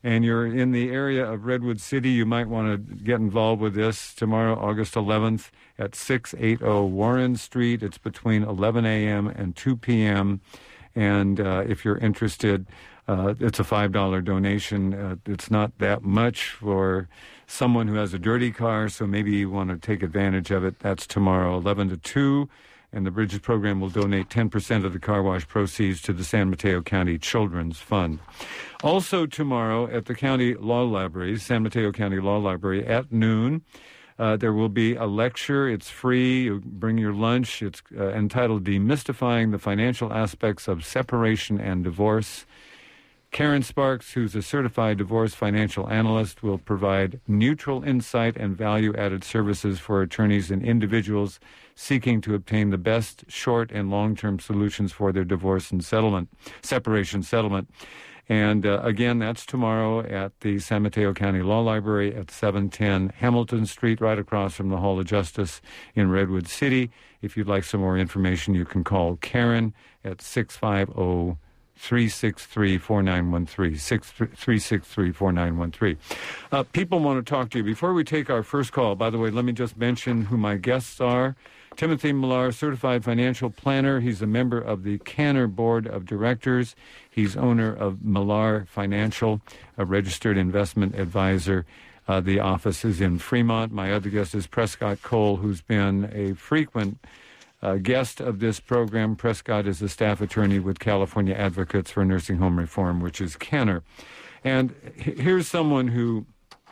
S1: and you're in the area of Redwood City, you might want to get involved with this tomorrow, August eleventh, at six eighty Warren Street. It's between eleven a.m. and two p.m., and uh, if you're interested, uh, it's a five dollar donation. Uh, it's not that much for someone who has a dirty car, so maybe you want to take advantage of it. That's tomorrow, eleven to two. And the Bridges program will donate ten percent of the car wash proceeds to the San Mateo County Children's Fund. Also tomorrow at the County Law Library, San Mateo County Law Library, at noon, uh, there will be a lecture. It's free. You bring your lunch. It's uh, entitled Demystifying the Financial Aspects of Separation and Divorce. Karen Sparks, who's a certified divorce financial analyst, will provide neutral insight and value-added services for attorneys and individuals seeking to obtain the best short and long-term solutions for their divorce and settlement, separation settlement. And uh, again, that's tomorrow at the San Mateo County Law Library at seven ten Hamilton Street, right across from the Hall of Justice in Redwood City. If you'd like some more information, you can call Karen at six five zero, three six three, four nine one three, three six three, four nine one three. Uh, people want to talk to you. Before we take our first call, by the way, let me just mention who my guests are. Timothy Millar, certified financial planner. He's a member of the Canner Board of Directors. He's owner of Millar Financial, a registered investment advisor. Uh, the office is in Fremont. My other guest is Prescott Cole, who's been a frequent uh, guest of this program. Prescott is a staff attorney with California Advocates for Nursing Home Reform, which is Canner. And h- here's someone who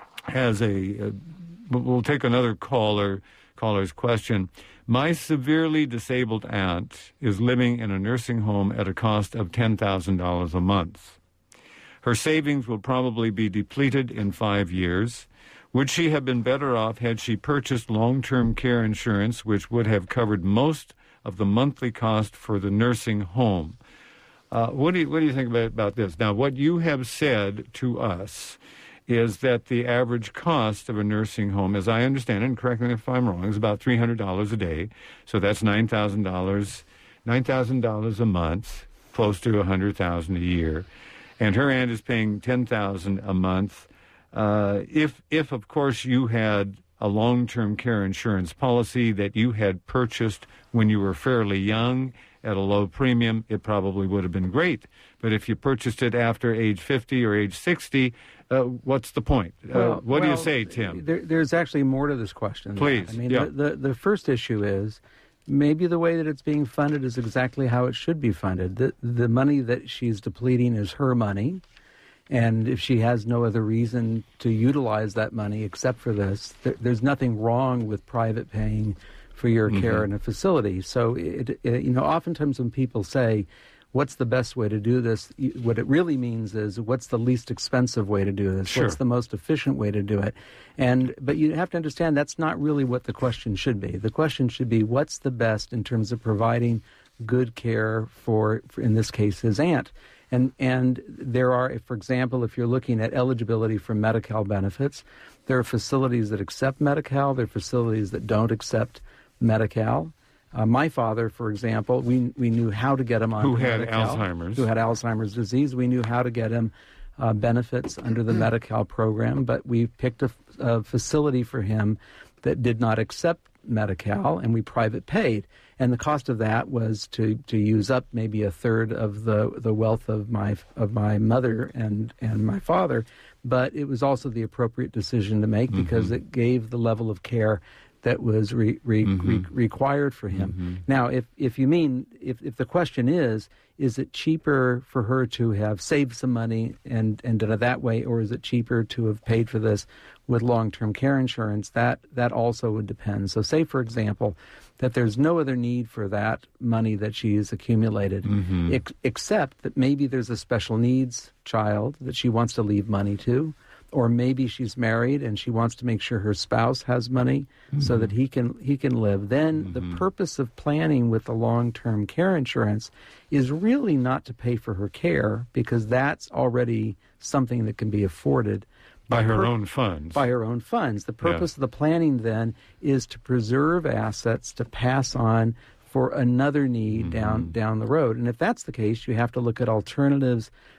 S1: has a, a we'll take another caller, caller's question. My severely disabled aunt is living in a nursing home at a cost of ten thousand dollars a month. Her savings will probably be depleted in five years. Would she have been better off had she purchased long-term care insurance, which would have covered most of the monthly cost for the nursing home? Uh, what do you, what do you think about, about this? Now, what you have said to us is that the average cost of a nursing home, as I understand it, and correct me if I'm wrong, is about three hundred dollars a day. So that's nine thousand dollars, nine thousand dollars a month, close to one hundred thousand dollars a year. And her aunt is paying ten thousand dollars a month. Uh, if, if, of course, you had a long-term care insurance policy that you had purchased when you were fairly young at a low premium, it probably would have been great. But if you purchased it after age fifty or age sixty, uh, what's the point?
S3: Well,
S1: uh, what
S3: well,
S1: do you say, Tim?
S3: There, there's actually more to this question.
S1: Please.
S3: I mean,
S1: yeah.
S3: the, the, the first issue is maybe the way that it's being funded is exactly how it should be funded. The, the money that she's depleting is her money. And if she has no other reason to utilize that money except for this, there, there's nothing wrong with private paying for your mm-hmm. care in a facility. So, it, it, you know, oftentimes when people say, what's the best way to do this, what it really means is what's the least expensive way to do this?
S1: Sure.
S3: What's the most efficient way to do it? And but you have to understand that's not really what the question should be. The question should be what's the best in terms of providing good care for, for in this case, his aunt. And and there are, for example, if you're looking at eligibility for Medi-Cal benefits, there are facilities that accept Medi-Cal, there are facilities that don't accept Medi-Cal. Uh, my father, for example, we we knew how to get him on
S1: who had
S3: Medi-Cal,
S1: Alzheimer's,
S3: who had Alzheimer's disease. We knew how to get him uh, benefits under the Medi-Cal program, but we picked a, a facility for him that did not accept Medi-Cal, and we private paid. And the cost of that was to, to use up maybe a third of the, the wealth of my of my mother and, and my father, but it was also the appropriate decision to make because mm-hmm. it gave the level of care that was re, re, mm-hmm. re, required for him. Mm-hmm. Now, if, if you mean, if, if the question is, is it cheaper for her to have saved some money and, and done it that way, or is it cheaper to have paid for this with long-term care insurance, that, that also would depend. So say, for example, that there's no other need for that money that she's accumulated, mm-hmm. ex- except that maybe there's a special needs child that she wants to leave money to, or maybe she's married and she wants to make sure her spouse has money mm-hmm. so that he can he can live. Then mm-hmm. the purpose of planning with the long-term care insurance is really not to pay for her care, because that's already something that can be afforded
S1: by her
S3: per-
S1: own funds.
S3: By her own funds. The purpose yeah. of the planning then is to preserve assets to pass on for another need mm-hmm. down down the road. And if that's the case, you have to look at alternatives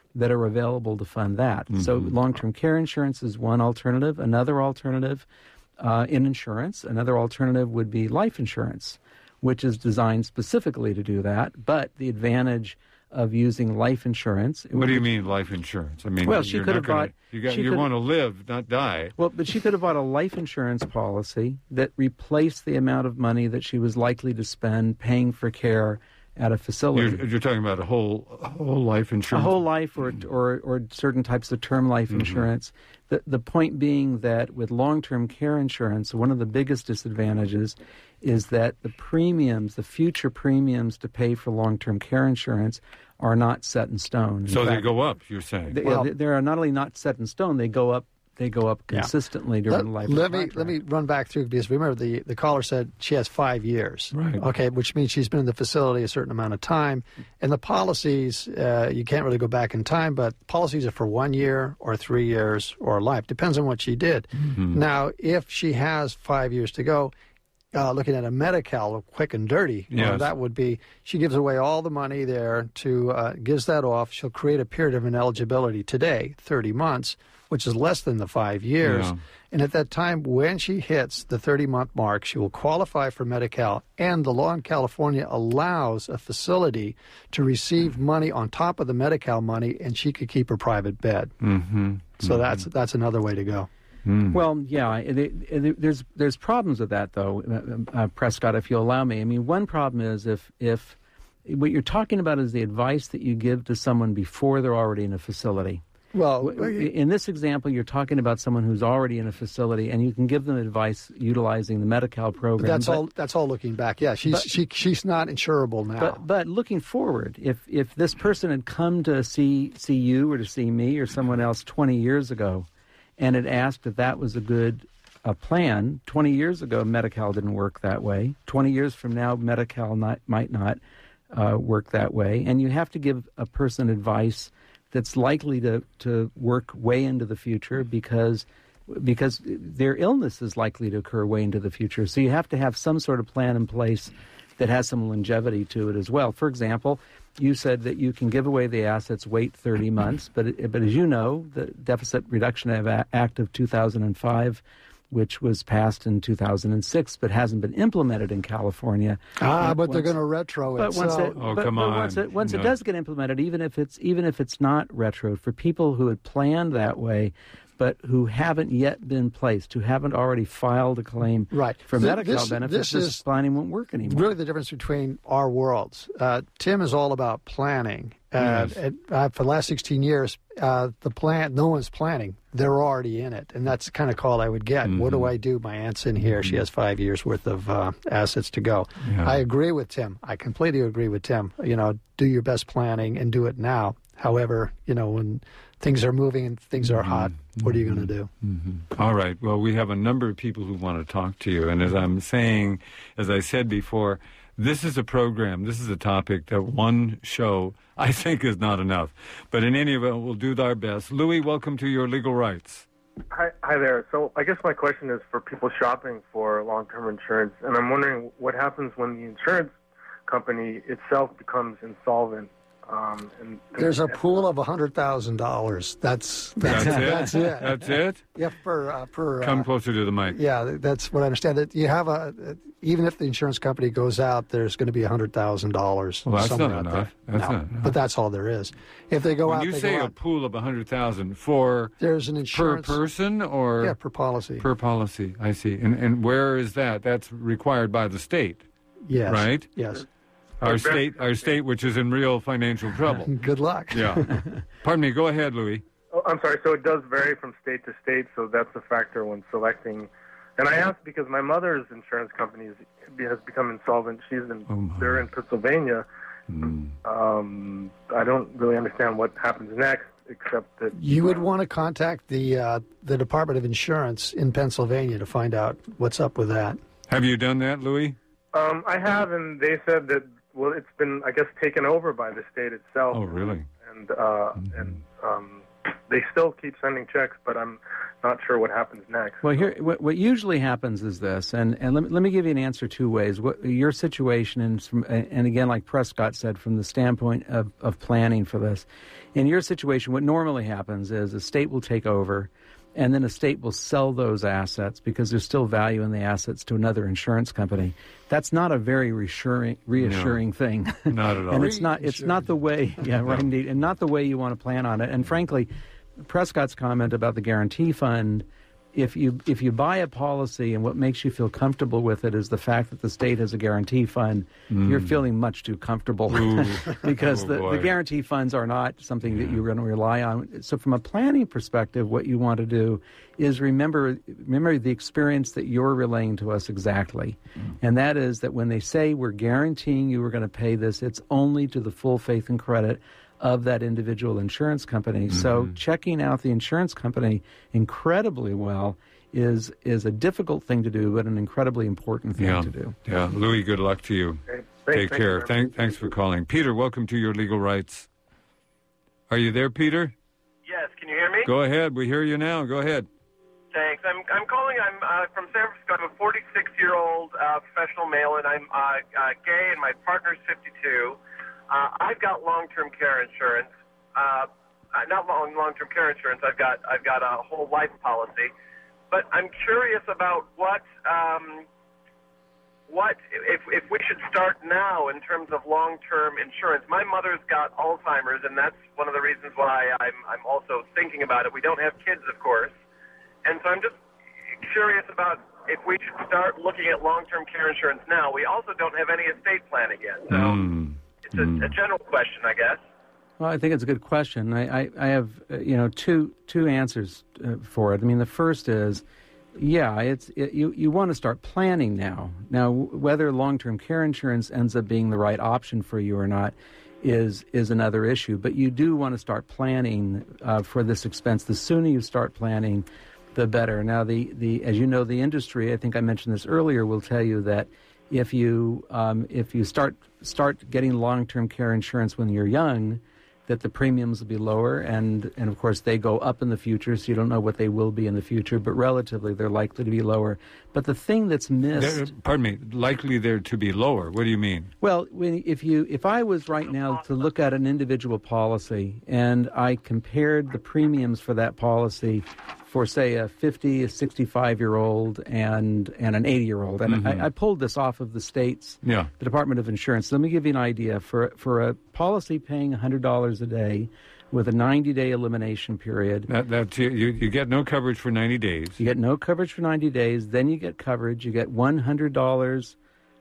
S3: that are available to fund that. Mm-hmm. So long-term care insurance is one alternative. Another alternative uh, in insurance, another alternative would be life insurance, which is designed specifically to do that. But the advantage of using life insurance...
S1: What do you mean life insurance? I mean,
S3: well, she could have
S1: gonna,
S3: bought...
S1: You, got, you want to live, not die.
S3: Well, but she could have bought a life insurance policy that replaced the amount of money that she was likely to spend paying for care at a facility.
S1: You're, you're talking about a whole a whole life insurance?
S3: A whole life or or, or certain types of term life mm-hmm. insurance. The, the point being that with long-term care insurance, one of the biggest disadvantages is that the premiums, the future premiums to pay for long-term care insurance are not set in stone. In
S1: so
S3: fact,
S1: they go up, you're saying?
S3: They,
S2: well,
S3: they are not only not set in stone, they go up They go up consistently
S2: yeah.
S3: during
S2: let,
S3: the life
S2: let
S3: of the
S2: me
S3: contract.
S2: Let me run back through, because remember the, the caller said she has five years.
S1: Right.
S2: Okay, which means she's been in the facility a certain amount of time. And the policies, uh, you can't really go back in time, but policies are for one year or three years or life. Depends on what she did. Mm-hmm. Now, if she has five years to go, Uh, looking at a Medi-Cal, quick and dirty,
S1: yes.
S2: well, that would be, she gives away all the money there to, uh, gives that off. She'll create a period of ineligibility today, thirty months, which is less than the five years.
S1: Yeah.
S2: And at that time, when she hits the thirty-month mark, she will qualify for Medi-Cal. And the law in California allows a facility to receive money on top of the Medi-Cal money, and she could keep her private bed.
S1: Mm-hmm.
S2: So
S1: mm-hmm.
S2: that's that's another way to go.
S3: Mm. Well, yeah, it, it, it, there's there's problems with that, though, uh, Prescott, if you'll allow me. I mean, one problem is if if what you're talking about is the advice that you give to someone before they're already in a facility.
S2: Well,
S3: in this example, you're talking about someone who's already in a facility, and you can give them advice utilizing the Medi-Cal program.
S2: That's
S3: but,
S2: all. That's all looking back. Yeah, she's
S3: but,
S2: she she's not insurable now.
S3: But but looking forward, if if this person had come to see see you or to see me or someone else twenty years ago, and had asked if that was a good uh, plan, twenty years ago, Medi-Cal didn't work that way. twenty years from now, Medi-Cal not, might not uh, work that way. And you have to give a person advice that's likely to, to work way into the future because because their illness is likely to occur way into the future. So you have to have some sort of plan in place that has some longevity to it as well. For example, you said that you can give away the assets, wait thirty months, but but as you know, the Deficit Reduction Act of two thousand five, which was passed in two thousand six, but hasn't been implemented in California.
S2: Ah,
S3: but
S2: but
S3: once,
S2: they're going to retro it.
S3: But once
S2: so.
S3: it,
S1: oh,
S3: but,
S1: come
S3: but
S1: on.
S3: once it once
S1: no.
S3: it does get implemented, even if it's even if it's not retro, for people who had planned that way, but who haven't yet been placed, who haven't already filed a claim
S2: right.
S3: for
S2: Th-
S3: Medi-Cal
S2: this,
S3: benefits,
S2: this
S3: this
S2: is
S3: planning won't work anymore.
S2: Really the difference between our worlds. Uh, Tim is all about planning. Uh,
S1: yes.
S2: and, uh, for the last sixteen years, uh, the plan, no one's planning. They're already in it. And that's the kind of call I would get. Mm-hmm. What do I do? My aunt's in here. Mm-hmm. She has five years worth of uh, assets to go.
S1: Yeah.
S2: I agree with Tim. I completely agree with Tim. You know, do your best planning and do it now. However, you know, when things are moving and things are
S1: mm-hmm.
S2: hot, what are you going to do?
S1: Mm-hmm. All right. Well, we have a number of people who want to talk to you. And as I'm saying, as I said before, this is a program, this is a topic that one show, I think, is not enough. But in any event, we'll do our best. Louis, welcome to Your Legal Rights.
S4: Hi, hi there. So I guess my question is for people shopping for long-term insurance, and I'm wondering what happens when the insurance company itself becomes insolvent. Um, and,
S2: There's a pool of one hundred thousand dollars. That's that's,
S1: That's it?
S2: That's it.
S1: That's it?
S2: Yeah, per uh, per.
S1: Come
S2: uh,
S1: closer to the mic.
S2: Yeah, that's what I understand. That you have a even if the insurance company goes out, there's going to be a hundred thousand dollars.
S1: Well, that's
S2: somewhere
S1: not
S2: out
S1: enough.
S2: There.
S1: That's
S2: no,
S1: not enough.
S2: But that's all there is. If they go
S1: When
S2: out,
S1: you
S2: they
S1: say
S2: go
S1: a
S2: out.
S1: pool of one hundred thousand for
S2: There's an
S1: per
S2: insurance
S1: person or
S2: Yeah, per policy.
S1: per policy? I see. And and where is that? That's required by the state,
S2: yes.
S1: right?
S2: Yes.
S1: Our state, our state, which is in real financial trouble.
S2: Good luck.
S1: Yeah. Pardon me. Go ahead, Louis.
S4: Oh, I'm sorry. So it does vary from state to state, so that's a factor when selecting. And I asked because my mother's insurance company is, has become insolvent. She's in,
S1: Oh,
S4: they're in Pennsylvania.
S1: Mm.
S4: Um, I don't really understand what happens next, except that
S2: You would want to contact the uh, the Department of Insurance in Pennsylvania to find out what's up with that.
S1: Have you done that, Louis?
S4: Um, I have, and they said that well, it's been I guess taken over by the state itself.
S1: Oh, really?
S4: And uh, mm-hmm. and um, they still keep sending checks, but I'm not sure what happens next.
S3: Well, here, what, what usually happens is this, and, and let, me, let me give you an answer two ways. What your situation, and, from, and again, like Prescott said, from the standpoint of, of planning for this, in your situation, what normally happens is a state will take over, and then a state will sell those assets because there's still value in the assets to another insurance company. That's not a very reassuring, reassuring
S1: no,
S3: thing.
S1: Not at all.
S3: And it's not, it's not the way, yeah, right, indeed, and not the way you want to plan on it. And frankly, Prescott's comment about the guarantee fund, if you if you buy a policy and what makes you feel comfortable with it is the fact that the state has a guarantee fund, mm. you're feeling much too comfortable because oh, the, the guarantee funds are not something yeah. that you're going to rely on. So from a planning perspective, what you want to do is remember remember the experience that you're relaying to us exactly. Mm. And that is that when they say we're guaranteeing you we're going to pay this, it's only to the full faith and credit of that individual insurance company. Mm-hmm. So checking out the insurance company incredibly well is is a difficult thing to do, but an incredibly important thing
S1: yeah.
S3: to do.
S1: Yeah, Louis, good luck to you.
S4: Okay.
S1: Take
S4: thank
S1: care.
S4: You,
S1: Thank, thanks for calling. Peter, welcome to Your Legal Rights. Are you there, Peter?
S5: Yes, can you hear me?
S1: Go ahead. We hear you now. Go ahead.
S5: Thanks. I'm I'm calling. I'm uh, from San Francisco. I'm a forty-six-year-old uh, professional male, and I'm uh, uh, gay, and my partner's fifty-two. Uh, I've got long-term care insurance, uh, uh, not long long-term care insurance. I've got I've got a whole life policy, but I'm curious about what um, what if if we should start now in terms of long-term insurance. My mother's got Alzheimer's, and that's one of the reasons why I'm I'm also thinking about it. We don't have kids, of course, and so I'm just curious about if we should start looking at long-term care insurance now. We also don't have any estate planning yet, so. Mm. It's a, a general question, I guess.
S3: Well, I think it's a good question. I, I, I have, uh, you know, two two answers uh, for it. I mean, the first is, yeah, it's it, you you want to start planning now. Now, whether long-term care insurance ends up being the right option for you or not is is another issue. But you do want to start planning uh, for this expense. The sooner you start planning, the better. Now, the, the as you know, the industry, I think I mentioned this earlier, will tell you that if you um, if you start start getting long-term care insurance when you're young, that the premiums will be lower, and, and of course they go up in the future, so you don't know what they will be in the future, but relatively they're likely to be lower. But the thing that's missed...
S1: They're, pardon me, likely they're to be lower. What do you mean?
S3: Well, when, if you if I was right now to look at an individual policy and I compared the premiums for that policy for, say, a fifty, a sixty-five-year-old and and an eighty-year-old. And mm-hmm. I, I pulled this off of the states,
S1: yeah.
S3: the Department of Insurance. Let me give you an idea. For, for a policy paying one hundred dollars a day with a ninety-day elimination period.
S1: That, that's, you, you get no coverage for ninety days.
S3: You get no coverage for ninety days. Then you get coverage. You get one hundred dollars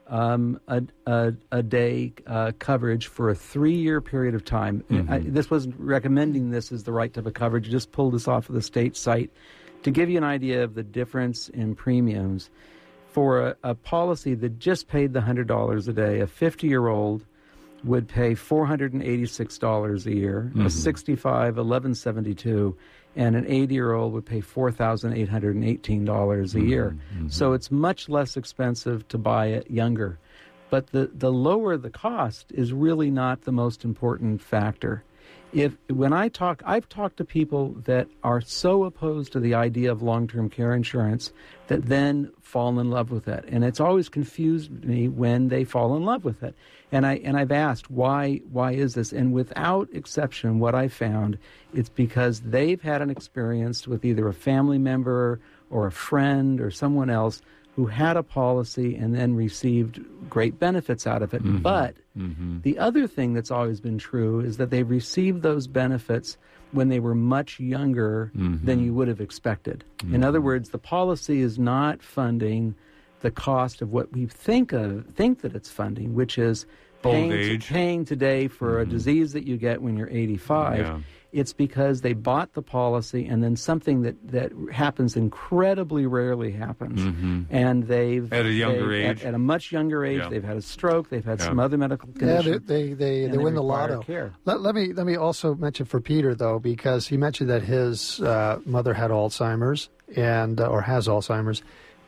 S3: um, a, a, a day uh, coverage for a three-year period of time. Mm-hmm. I, this wasn't recommending this as the right type of coverage. I just pulled this off of the state site to give you an idea of the difference in premiums. For a, a policy that just paid the one hundred dollars a day, a fifty-year-old would pay four hundred eighty-six dollars a year, mm-hmm. a sixty-five, eleven seventy-two, and an eighty-year-old would pay four thousand eight hundred eighteen dollars a year. Mm-hmm. So it's much less expensive to buy it younger. But the, the lower the cost is really not the most important factor. If when I talk, I've talked to people that are so opposed to the idea of long-term care insurance that then fall in love with it, and it's always confused me when they fall in love with it. And I and I've asked why why is this? And without exception, what I found, it's because they've had an experience with either a family member or a friend or someone else who had a policy and then received great benefits out of it. Mm-hmm. But mm-hmm. the other thing that's always been true is that they've received those benefits when they were much younger mm-hmm. than you would have expected. Mm-hmm. In other words, the policy is not funding the cost of what we think of think that it's funding, which is paying,
S1: Old age.
S3: To, paying today for mm-hmm. a disease that you get when you're eighty-five.
S1: Yeah.
S3: It's because they bought the policy and then something that, that happens incredibly rarely happens. Mm-hmm. And they've...
S1: At a younger
S3: age. At, at a much younger age.
S1: Yeah.
S3: They've had a stroke. They've had
S1: yeah.
S3: some other medical conditions.
S2: Yeah, they they, they, they win the lotto.
S3: Care.
S2: Let, let me let me also mention for Peter, though, because he mentioned that his uh, mother had Alzheimer's and uh, or has Alzheimer's.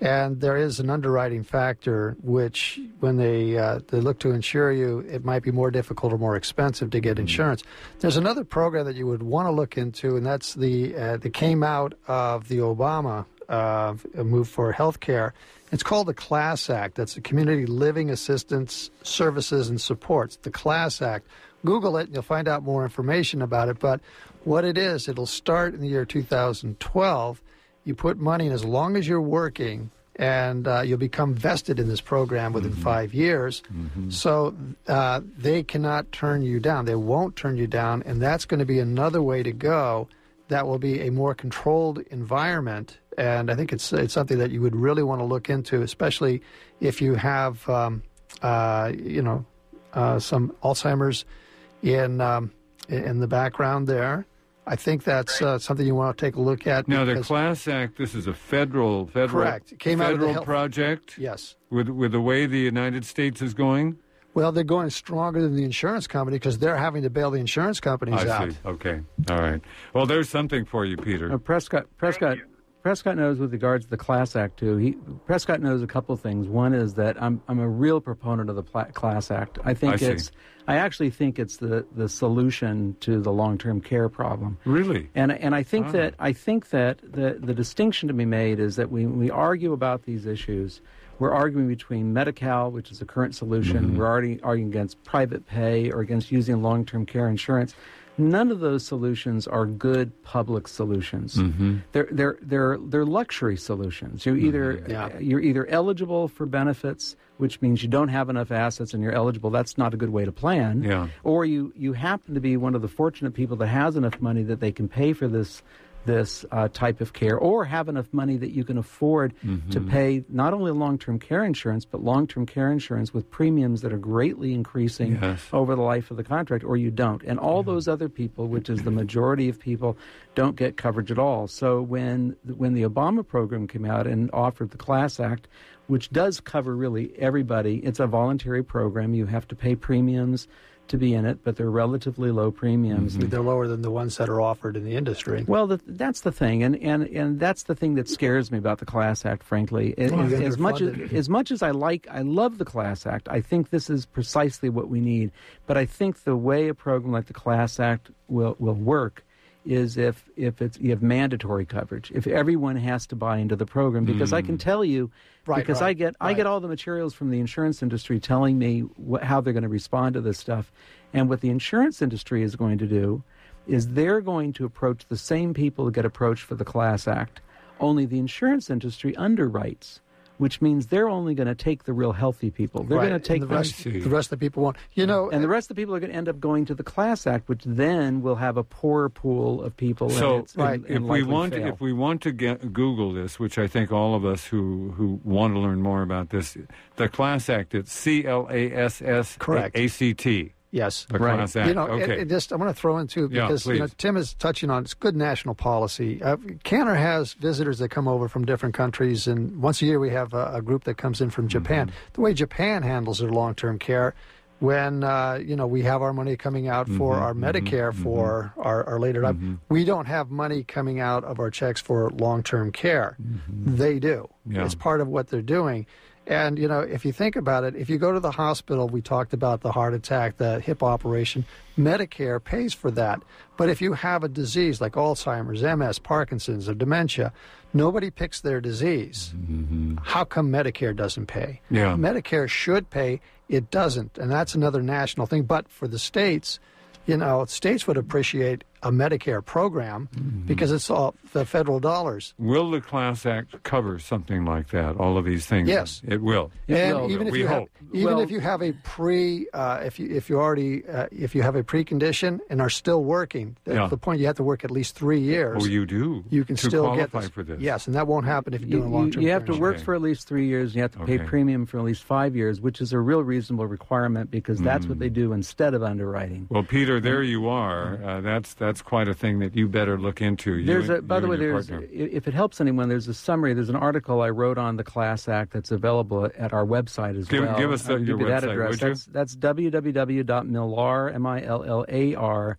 S2: And there is an underwriting factor, which when they uh, they look to insure you, it might be more difficult or more expensive to get insurance. There's another program that you would want to look into, and that's the uh, that came out of the Obama uh, move for health care. It's called the CLASS Act. That's the Community Living Assistance Services and Supports, the CLASS Act. Google it, and you'll find out more information about it. But what it is, it'll start in the year two thousand twelve. You put money in as long as you're working, and uh, you'll become vested in this program within mm-hmm. five years. Mm-hmm. So uh, they cannot turn you down. They won't turn you down, and that's going to be another way to go. That will be a more controlled environment, and I think it's it's something that you would really want to look into, especially if you have, um, uh, you know, uh, some Alzheimer's in um, in the background there. I think that's uh, something you want to take a look at.
S1: Now, the CLASS Act, this is a federal federal
S2: correct. It came
S1: federal
S2: out of the health,
S1: project.
S2: Yes,
S1: with with the way the United States is going.
S2: Well, they're going stronger than the insurance company because they're having to bail the insurance companies
S1: I
S2: out.
S1: see. Okay. All right. Well, there's something for you, Peter.
S3: Uh, Prescott Prescott Prescott knows with regards to the CLASS Act too. He Prescott knows a couple of things. One is that I'm I'm a real proponent of the Pla- CLASS Act. I think
S1: I
S3: it's
S1: see.
S3: I actually think it's the, the solution to the long-term care problem.
S1: Really?
S3: And and I think
S1: ah.
S3: that I think that the the distinction to be made is that we we argue about these issues. We're arguing between Medi-Cal, which is the current solution. Mm-hmm. We're already arguing against private pay or against using long-term care insurance. None of those solutions are good public solutions. Mm-hmm. They're they're they're they're luxury solutions. You either
S2: mm-hmm. yeah.
S3: you're either eligible for benefits, which means you don't have enough assets and you're eligible. That's not a good way to plan.
S1: Yeah.
S3: Or you you happen to be one of the fortunate people that has enough money that they can pay for this. this uh, type of care, or have enough money that you can afford mm-hmm. to pay not only long-term care insurance, but long-term care insurance with premiums that are greatly increasing
S1: yes.
S3: over the life of the contract, or you don't. And all those other people, which is the majority of people, don't get coverage at all. So when when the Obama program came out and offered the CLASS Act, which does cover really everybody, it's a voluntary program. You have to pay premiums to be in it, but they're relatively low premiums.
S2: Mm-hmm. They're lower than the ones that are offered in the industry.
S3: Well, the, that's the thing, and, and and that's the thing that scares me about the CLASS Act, frankly. It,
S2: well,
S3: as, as much as as much as I like, I love the CLASS Act. I think this is precisely what we need. But I think the way a program like the CLASS Act will will work is if if it's you have mandatory coverage, if everyone has to buy into the program, because mm. I can tell you.
S2: Right,
S3: because
S2: right,
S3: I get
S2: right.
S3: I get all the materials from the insurance industry telling me wh- how they're going to respond to this stuff, and what the insurance industry is going to do is they're going to approach the same people that get approached for the CLASS Act. Only the insurance industry underwrites, which means they're only going to take the real healthy people. They're
S2: right.
S3: going to take
S2: the rest. The rest of the people won't. You know,
S3: and the rest of the people are going to end up going to the CLASS Act, which then will have a poorer pool of people.
S1: So,
S3: and it's, right. and,
S1: if
S3: and
S1: we want,
S3: fail.
S1: if we want to get Google this, which I think all of us who who want to learn more about this, the CLASS Act, it's C L A S S A C T.
S2: Yes,
S1: the
S3: right.
S1: CLASS Act.
S2: You know,
S1: okay.
S2: it, it just I want to throw in too because
S1: yeah,
S2: you know Tim is touching on it's good national policy. Uh, Canner has visitors that come over from different countries, and once a year we have a, a group that comes in from Japan. Mm-hmm. The way Japan handles their long-term care, when uh, you know we have our money coming out for mm-hmm, our Medicare mm-hmm, for mm-hmm. our, our later life, mm-hmm. we don't have money coming out of our checks for long-term care. Mm-hmm. They do. Yeah. It's part of what they're doing. And, you know, if you think about it, if you go to the hospital, we talked about the heart attack, the hip operation, Medicare pays for that. But if you have a disease like Alzheimer's, M S, Parkinson's, or dementia, nobody picks their disease. Mm-hmm. How come Medicare doesn't pay?
S1: Yeah.
S2: Medicare should pay. It doesn't. And that's another national thing. But for the states, you know, states would appreciate a Medicare program mm-hmm. because it's all the federal dollars.
S1: Will the CLASS Act cover something like that? All of these things?
S2: Yes,
S1: it will.
S2: And
S3: it will.
S2: even if
S1: we
S2: you
S1: hope.
S2: have, even
S3: well,
S2: if you have a pre, uh, if you if you already uh, if you have a precondition and are still working, at
S1: yeah.
S2: the point you have to work at least three years.
S1: Oh, you do.
S2: You can
S1: to
S2: still
S1: qualify
S2: get this.
S1: for this.
S2: Yes, and that won't happen if you're
S3: You,
S2: doing long term.
S3: you have to work
S1: Okay.
S3: for at least three years. And you have to pay
S1: Okay.
S3: premium for at least five years, which is a real reasonable requirement because that's
S1: Mm.
S3: what they do instead of underwriting.
S1: Well, Peter, there you are. Uh, that's that's quite a thing that you better look into. You
S3: There's
S1: and-
S3: a, by
S1: you
S3: the way,
S1: and your
S3: there's
S1: partner.
S3: if it helps anyone, there's a summary. There's an article I wrote on the CLASS Act that's available at our website as
S1: Give-
S3: well.
S1: give us the-
S3: I'll
S1: your
S3: give you that
S1: website,
S3: address.
S1: would you?
S3: That's, that's w w w dot millar, M I L L A R,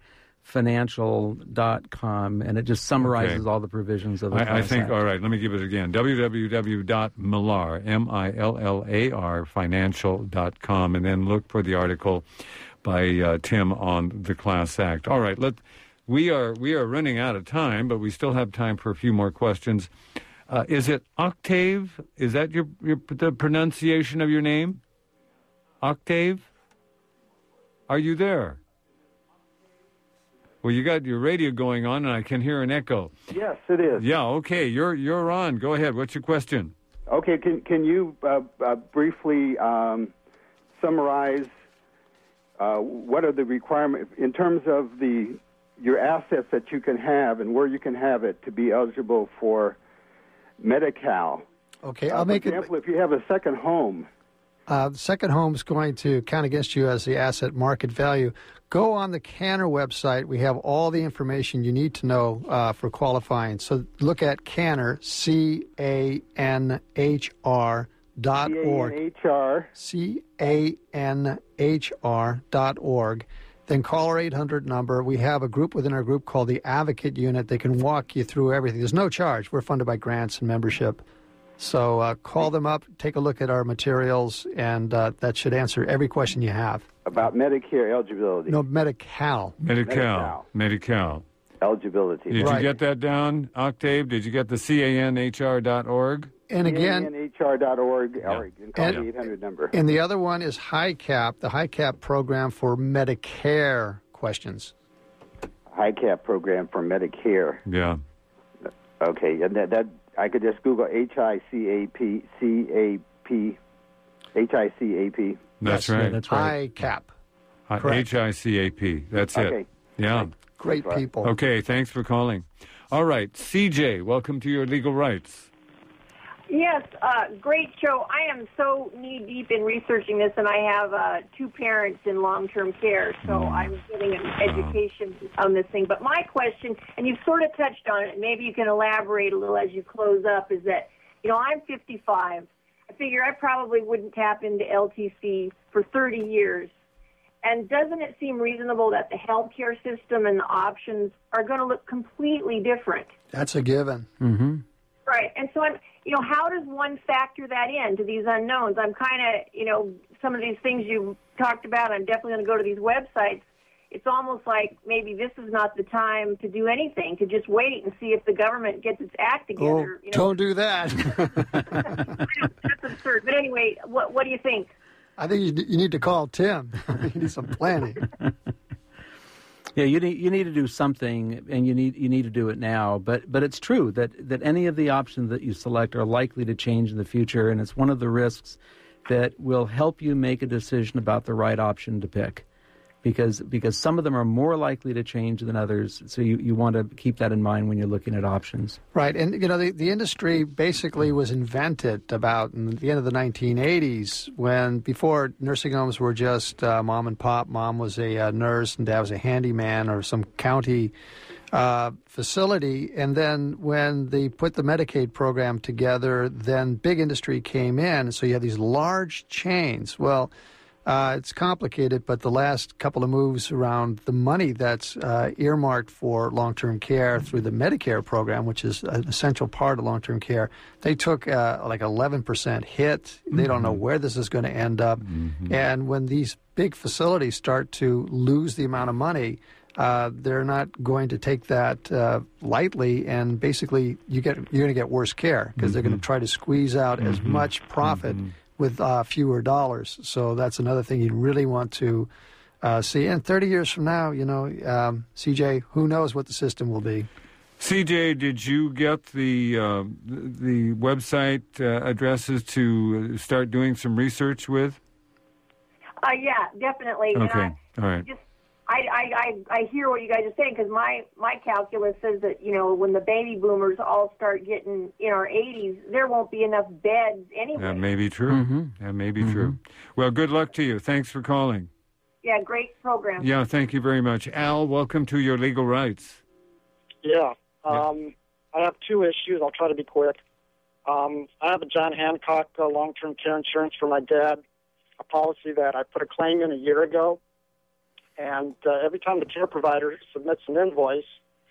S3: financial dot com, and it just summarizes
S1: Okay.
S3: all the provisions of the
S1: I, I
S3: Class
S1: think,
S3: Act.
S1: all right, let me give it again. w w w dot millar, M I L L A R, financial dot com, and then look for the article by uh, Tim on the Class Act. All right, let, we are we are running out of time, but we still have time for a few more questions. Uh, is it Octave? Is that your, your the pronunciation of your name? Octave? Are you there? Well, you got your radio going on, and I can hear an echo.
S6: Yes, it is.
S1: Yeah, okay, you're you're on. Go ahead. What's your question?
S6: Okay, can can you uh, uh, briefly um, summarize uh, what are the requirements in terms of the your assets that you can have and where you can have it to be eligible for Medi-Cal?
S2: Okay,
S6: Uh,
S2: I'll make
S6: for
S2: it.
S6: example, if you have a second home.
S2: Uh, the second home is going to count against you as the asset market value. Go on the Canner website. We have all the information you need to know uh, for qualifying. So look at Canner, C A N H R dot org.
S6: C A N H R.
S2: C A N H R dot org. Then call our eight hundred number. We have a group within our group called the Advocate Unit. They can walk you through everything. There's no charge. We're funded by grants and membership. So uh, call them up, take a look at our materials, and uh, that should answer every question you have.
S6: About Medicare eligibility.
S2: No, Medi-Cal.
S1: Medi-Cal.
S6: Medi-Cal.
S1: Medi-Cal.
S6: Eligibility.
S1: Did
S2: Right.
S1: you get that down, Octave? Did you get the C A N H R dot org?
S2: And
S6: C A N
S2: again,
S6: H R dot org. Or you can call
S2: And-
S6: the eight hundred number.
S2: and the other one is HICAP, the HICAP program for Medicare questions.
S6: HICAP program for Medicare.
S1: Yeah.
S6: Okay, and that, that I could just Google H I C A P C A P H I C A P.
S1: That's
S3: Yeah,
S1: right.
S3: that's right.
S2: HICAP.
S1: Uh,
S2: correct.
S1: H I C A P. That's it.
S6: Okay.
S1: Yeah.
S2: Great
S6: That's right.
S2: people.
S1: Okay, thanks for calling. All right, C J, welcome to Your Legal Rights.
S7: Yes, uh, great show. I am so knee-deep in researching this, and I have uh, two parents in long-term care, so
S1: Mm.
S7: I'm getting an education on this thing. But my question, and you've sort of touched on it, maybe you can elaborate a little as you close up, is that, you know, I'm fifty-five. I figure I probably wouldn't tap into L T C for thirty years. And doesn't it seem reasonable that the healthcare system and the options are going to look completely different?
S2: That's a given.
S3: Mm-hmm.
S7: Right. And so I'm, you know, how does one factor that in to these unknowns? I'm kind of, you know, some of these things you talked about, I'm definitely going to go to these websites. It's almost like maybe this is not the time to do anything, to just wait and see if the government gets its act
S2: Oh,
S7: together. you know?
S2: don't do that.
S7: That's absurd. But anyway, what, what do you think?
S2: I think you, you need to call Tim. You need some planning.
S3: Yeah, you need you need to do something, and you need you need to do it now. But but it's true that, that any of the options that you select are likely to change in the future, and it's one of the risks that will help you make a decision about the right option to pick, because because some of them are more likely to change than others. So you, you want to keep that in mind when you're looking at options.
S2: Right, and you know the, the industry basically was invented about in the end of the nineteen eighties, when before nursing homes were just uh, mom and pop. Mom was a uh, nurse and dad was a handyman or some county uh, facility. And then when they put the Medicaid program together, then big industry came in. So you have these large chains. Well, Uh, it's complicated, but the last couple of moves around the money that's uh, earmarked for long-term care through the Medicare program, which is an essential part of long-term care, they took uh, like eleven percent hit. Mm-hmm. They don't know where this is going to end up. Mm-hmm. And when these big facilities start to lose the amount of money, uh, they're not going to take that uh, lightly, and basically you get, you're going to get worse care because mm-hmm. they're going to try to squeeze out mm-hmm. as much profit mm-hmm. with uh, fewer dollars. So that's another thing you really want to uh, see. And thirty years from now, you know, um, C J, who knows what the system will be.
S1: C J, did you get the uh, the website uh, addresses to start doing some research with?
S7: Uh, yeah, definitely.
S1: Okay,
S7: And I,
S1: all right.
S7: Just, I, I, I, I hear what you guys are saying, because my, my calculus says that, you know, when the baby boomers all start getting in our eighties, there won't be enough beds anyway.
S1: That may be true.
S3: Mm-hmm.
S1: That may be
S3: Mm-hmm.
S1: true. Well, good luck to you. Thanks for calling.
S7: Yeah, great program.
S1: Yeah, thank you very much. Al, welcome to Your Legal Rights.
S8: Yeah. Um, I have two issues. I'll try to be quick. Um, I have a John Hancock uh, long-term care insurance for my dad, a policy that I put a claim in a year ago. and uh, every time the care provider submits an invoice,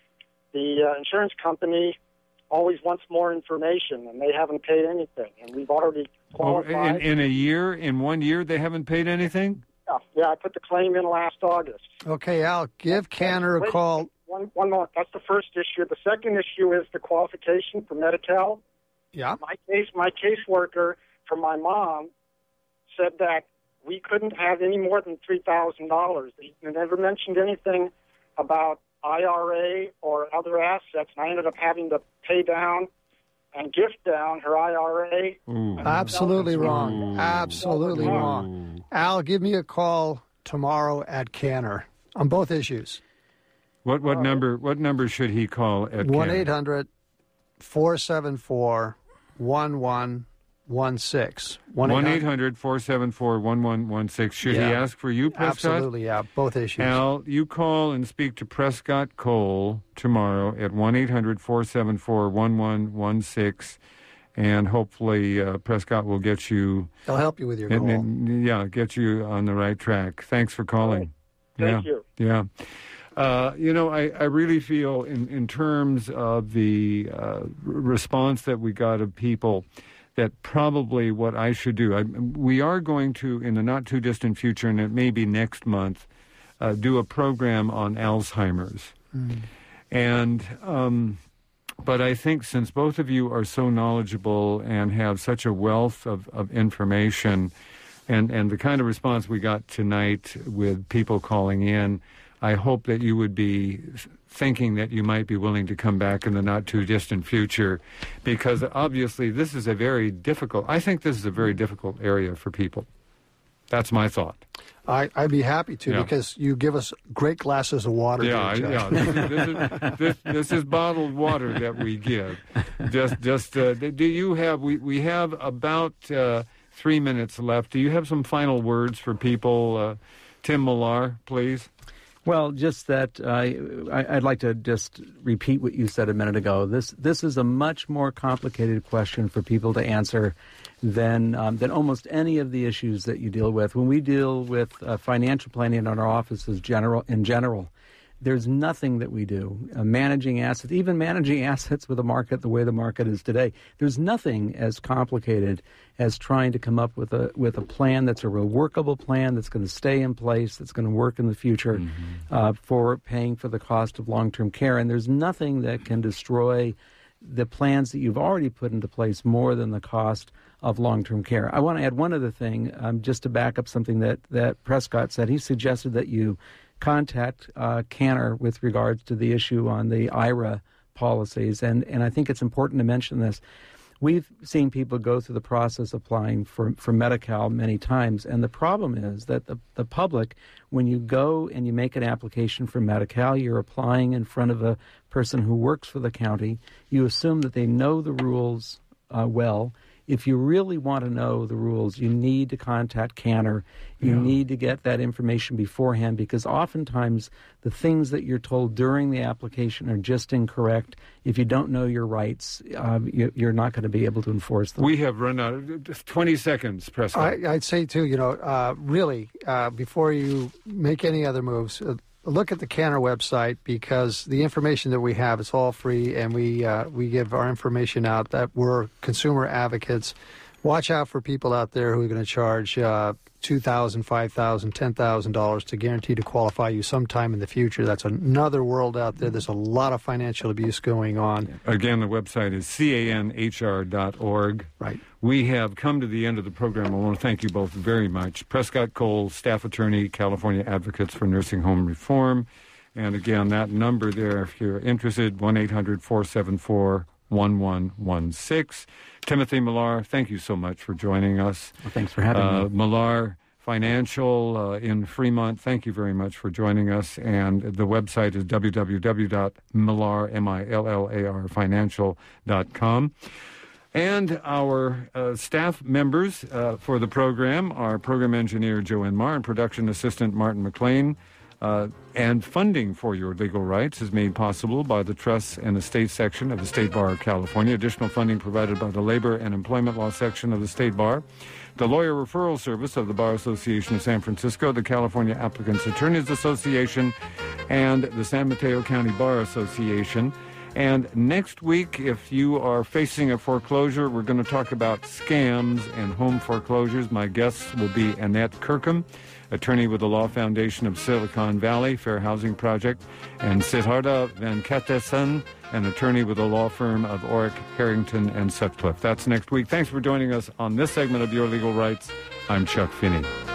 S8: the uh, insurance company always wants more information, and they haven't paid anything. And we've already qualified.
S1: Oh, in, in a year, in one year, they haven't paid anything?
S8: Yeah, yeah, I put the claim in last August.
S2: Okay, Al, give Canner a
S8: Wait,
S2: call.
S8: One, one more. That's the first issue. The second issue is the qualification for Medi-Cal.
S2: Yeah.
S8: My case, my caseworker for my mom said that we couldn't have any more than three thousand dollars. They never mentioned anything about I R A or other assets, and I ended up having to pay down and gift down her I R A.
S2: Ooh. Absolutely wrong. Ooh. Absolutely Ooh. wrong. Al, give me a call tomorrow at Canner on both issues.
S1: What what uh, number What number should he call at
S2: one eight hundred four seven four one one one six.
S1: one eight hundred four seven four one one one six. Should
S2: yeah.
S1: he ask for you, Prescott?
S2: Absolutely, yeah. Both issues.
S1: Al, you call and speak to Prescott Cole tomorrow at one eight hundred four seven four one one one six, and hopefully uh, Prescott will get you...
S2: He'll help you with your goal.
S1: And, and, yeah, get you on the right track. Thanks for calling.
S8: Right. Thank
S1: yeah.
S8: you.
S1: Yeah. Uh, you know, I, I really feel in, in terms of the uh, response that we got of people that probably what I should do, I, we are going to, in the not-too-distant future, and it may be next month, uh, do a program on Alzheimer's. Mm. And, um, but I think since both of you are so knowledgeable and have such a wealth of, of information, and, and the kind of response we got tonight with people calling in, I hope that you would be thinking that you might be willing to come back in the not-too-distant future, because obviously this is a very difficult, I think this is a very difficult area for people. That's my thought.
S2: I, I'd be happy to,
S1: yeah.
S2: because you give us great glasses of water.
S1: Yeah,
S2: there,
S1: yeah. This is, this, is, this, this is bottled water that we give. Just, just. Uh, do you have, we, we have about uh, three minutes left. Do you have some final words for people? Uh, Tim Millar, please.
S3: Well, just that uh, I, I'd like to just repeat what you said a minute ago. This this is a much more complicated question for people to answer than um, than almost any of the issues that you deal with. When we deal with uh, financial planning in our offices general in general, there's nothing that we do. Uh, managing assets, even managing assets with a market the way the market is today, there's nothing as complicated as trying to come up with a with a plan that's a real workable plan that's going to stay in place, that's going to work in the future mm-hmm. uh, for paying for the cost of long-term care. And there's nothing that can destroy the plans that you've already put into place more than the cost of long-term care. I want to add one other thing, um, just to back up something that, that Prescott said. He suggested that you contact uh, Canner with regards to the issue on the I R A policies, and, and I think it's important to mention this. We've seen people go through the process applying for, for Medi-Cal many times, and the problem is that the, the public, when you go and you make an application for Medi-Cal, you're applying in front of a person who works for the county. You assume that they know the rules uh, well. If you really want to know the rules, you need to contact Canner. You yeah. need to get that information beforehand, because oftentimes the things that you're told during the application are just incorrect. If you don't know your rights, uh, you, you're not going to be able to enforce them.
S1: We have run out of twenty seconds, Prescott.
S2: I, I'd say, too, you know, uh, really, uh, before you make any other moves, uh, look at the Canner website, because the information that we have is all free, and we uh, we give our information out that we're consumer advocates. Watch out for people out there who are going to charge uh, two thousand dollars, five thousand dollars, ten thousand dollars to guarantee to qualify you sometime in the future. That's another world out there. There's a lot of financial abuse going on.
S1: Again, the website is can h r dot org.
S2: Right.
S1: We have come to the end of the program. I want to thank you both very much. Prescott Cole, staff attorney, California Advocates for Nursing Home Reform. And again, that number there, if you're interested, one eight hundred four seven four one one one six. Timothy Millar, thank you so much for joining us.
S3: Well, thanks for having
S1: uh,
S3: me.
S1: Millar Financial uh, in Fremont, thank you very much for joining us. And the website is w w w dot millar, M I L L A R, financial dot com. And our uh, staff members uh, for the program, our program engineer, Joanne Marr, and production assistant, Martin McLean. Uh, and funding for your legal rights is made possible by the Trusts and Estate section of the State Bar of California. Additional funding provided by the Labor and Employment Law section of the State Bar, the Lawyer Referral Service of the Bar Association of San Francisco, the California Applicants Attorneys Association, and the San Mateo County Bar Association. And next week, if you are facing a foreclosure, we're going to talk about scams and home foreclosures. My guests will be Annette Kirkham, attorney with the Law Foundation of Silicon Valley, Fair Housing Project, and Siddhartha Venkatesan, an attorney with the law firm of Orrick, Harrington, and Sutcliffe. That's next week. Thanks for joining us on this segment of Your Legal Rights. I'm Chuck Finney.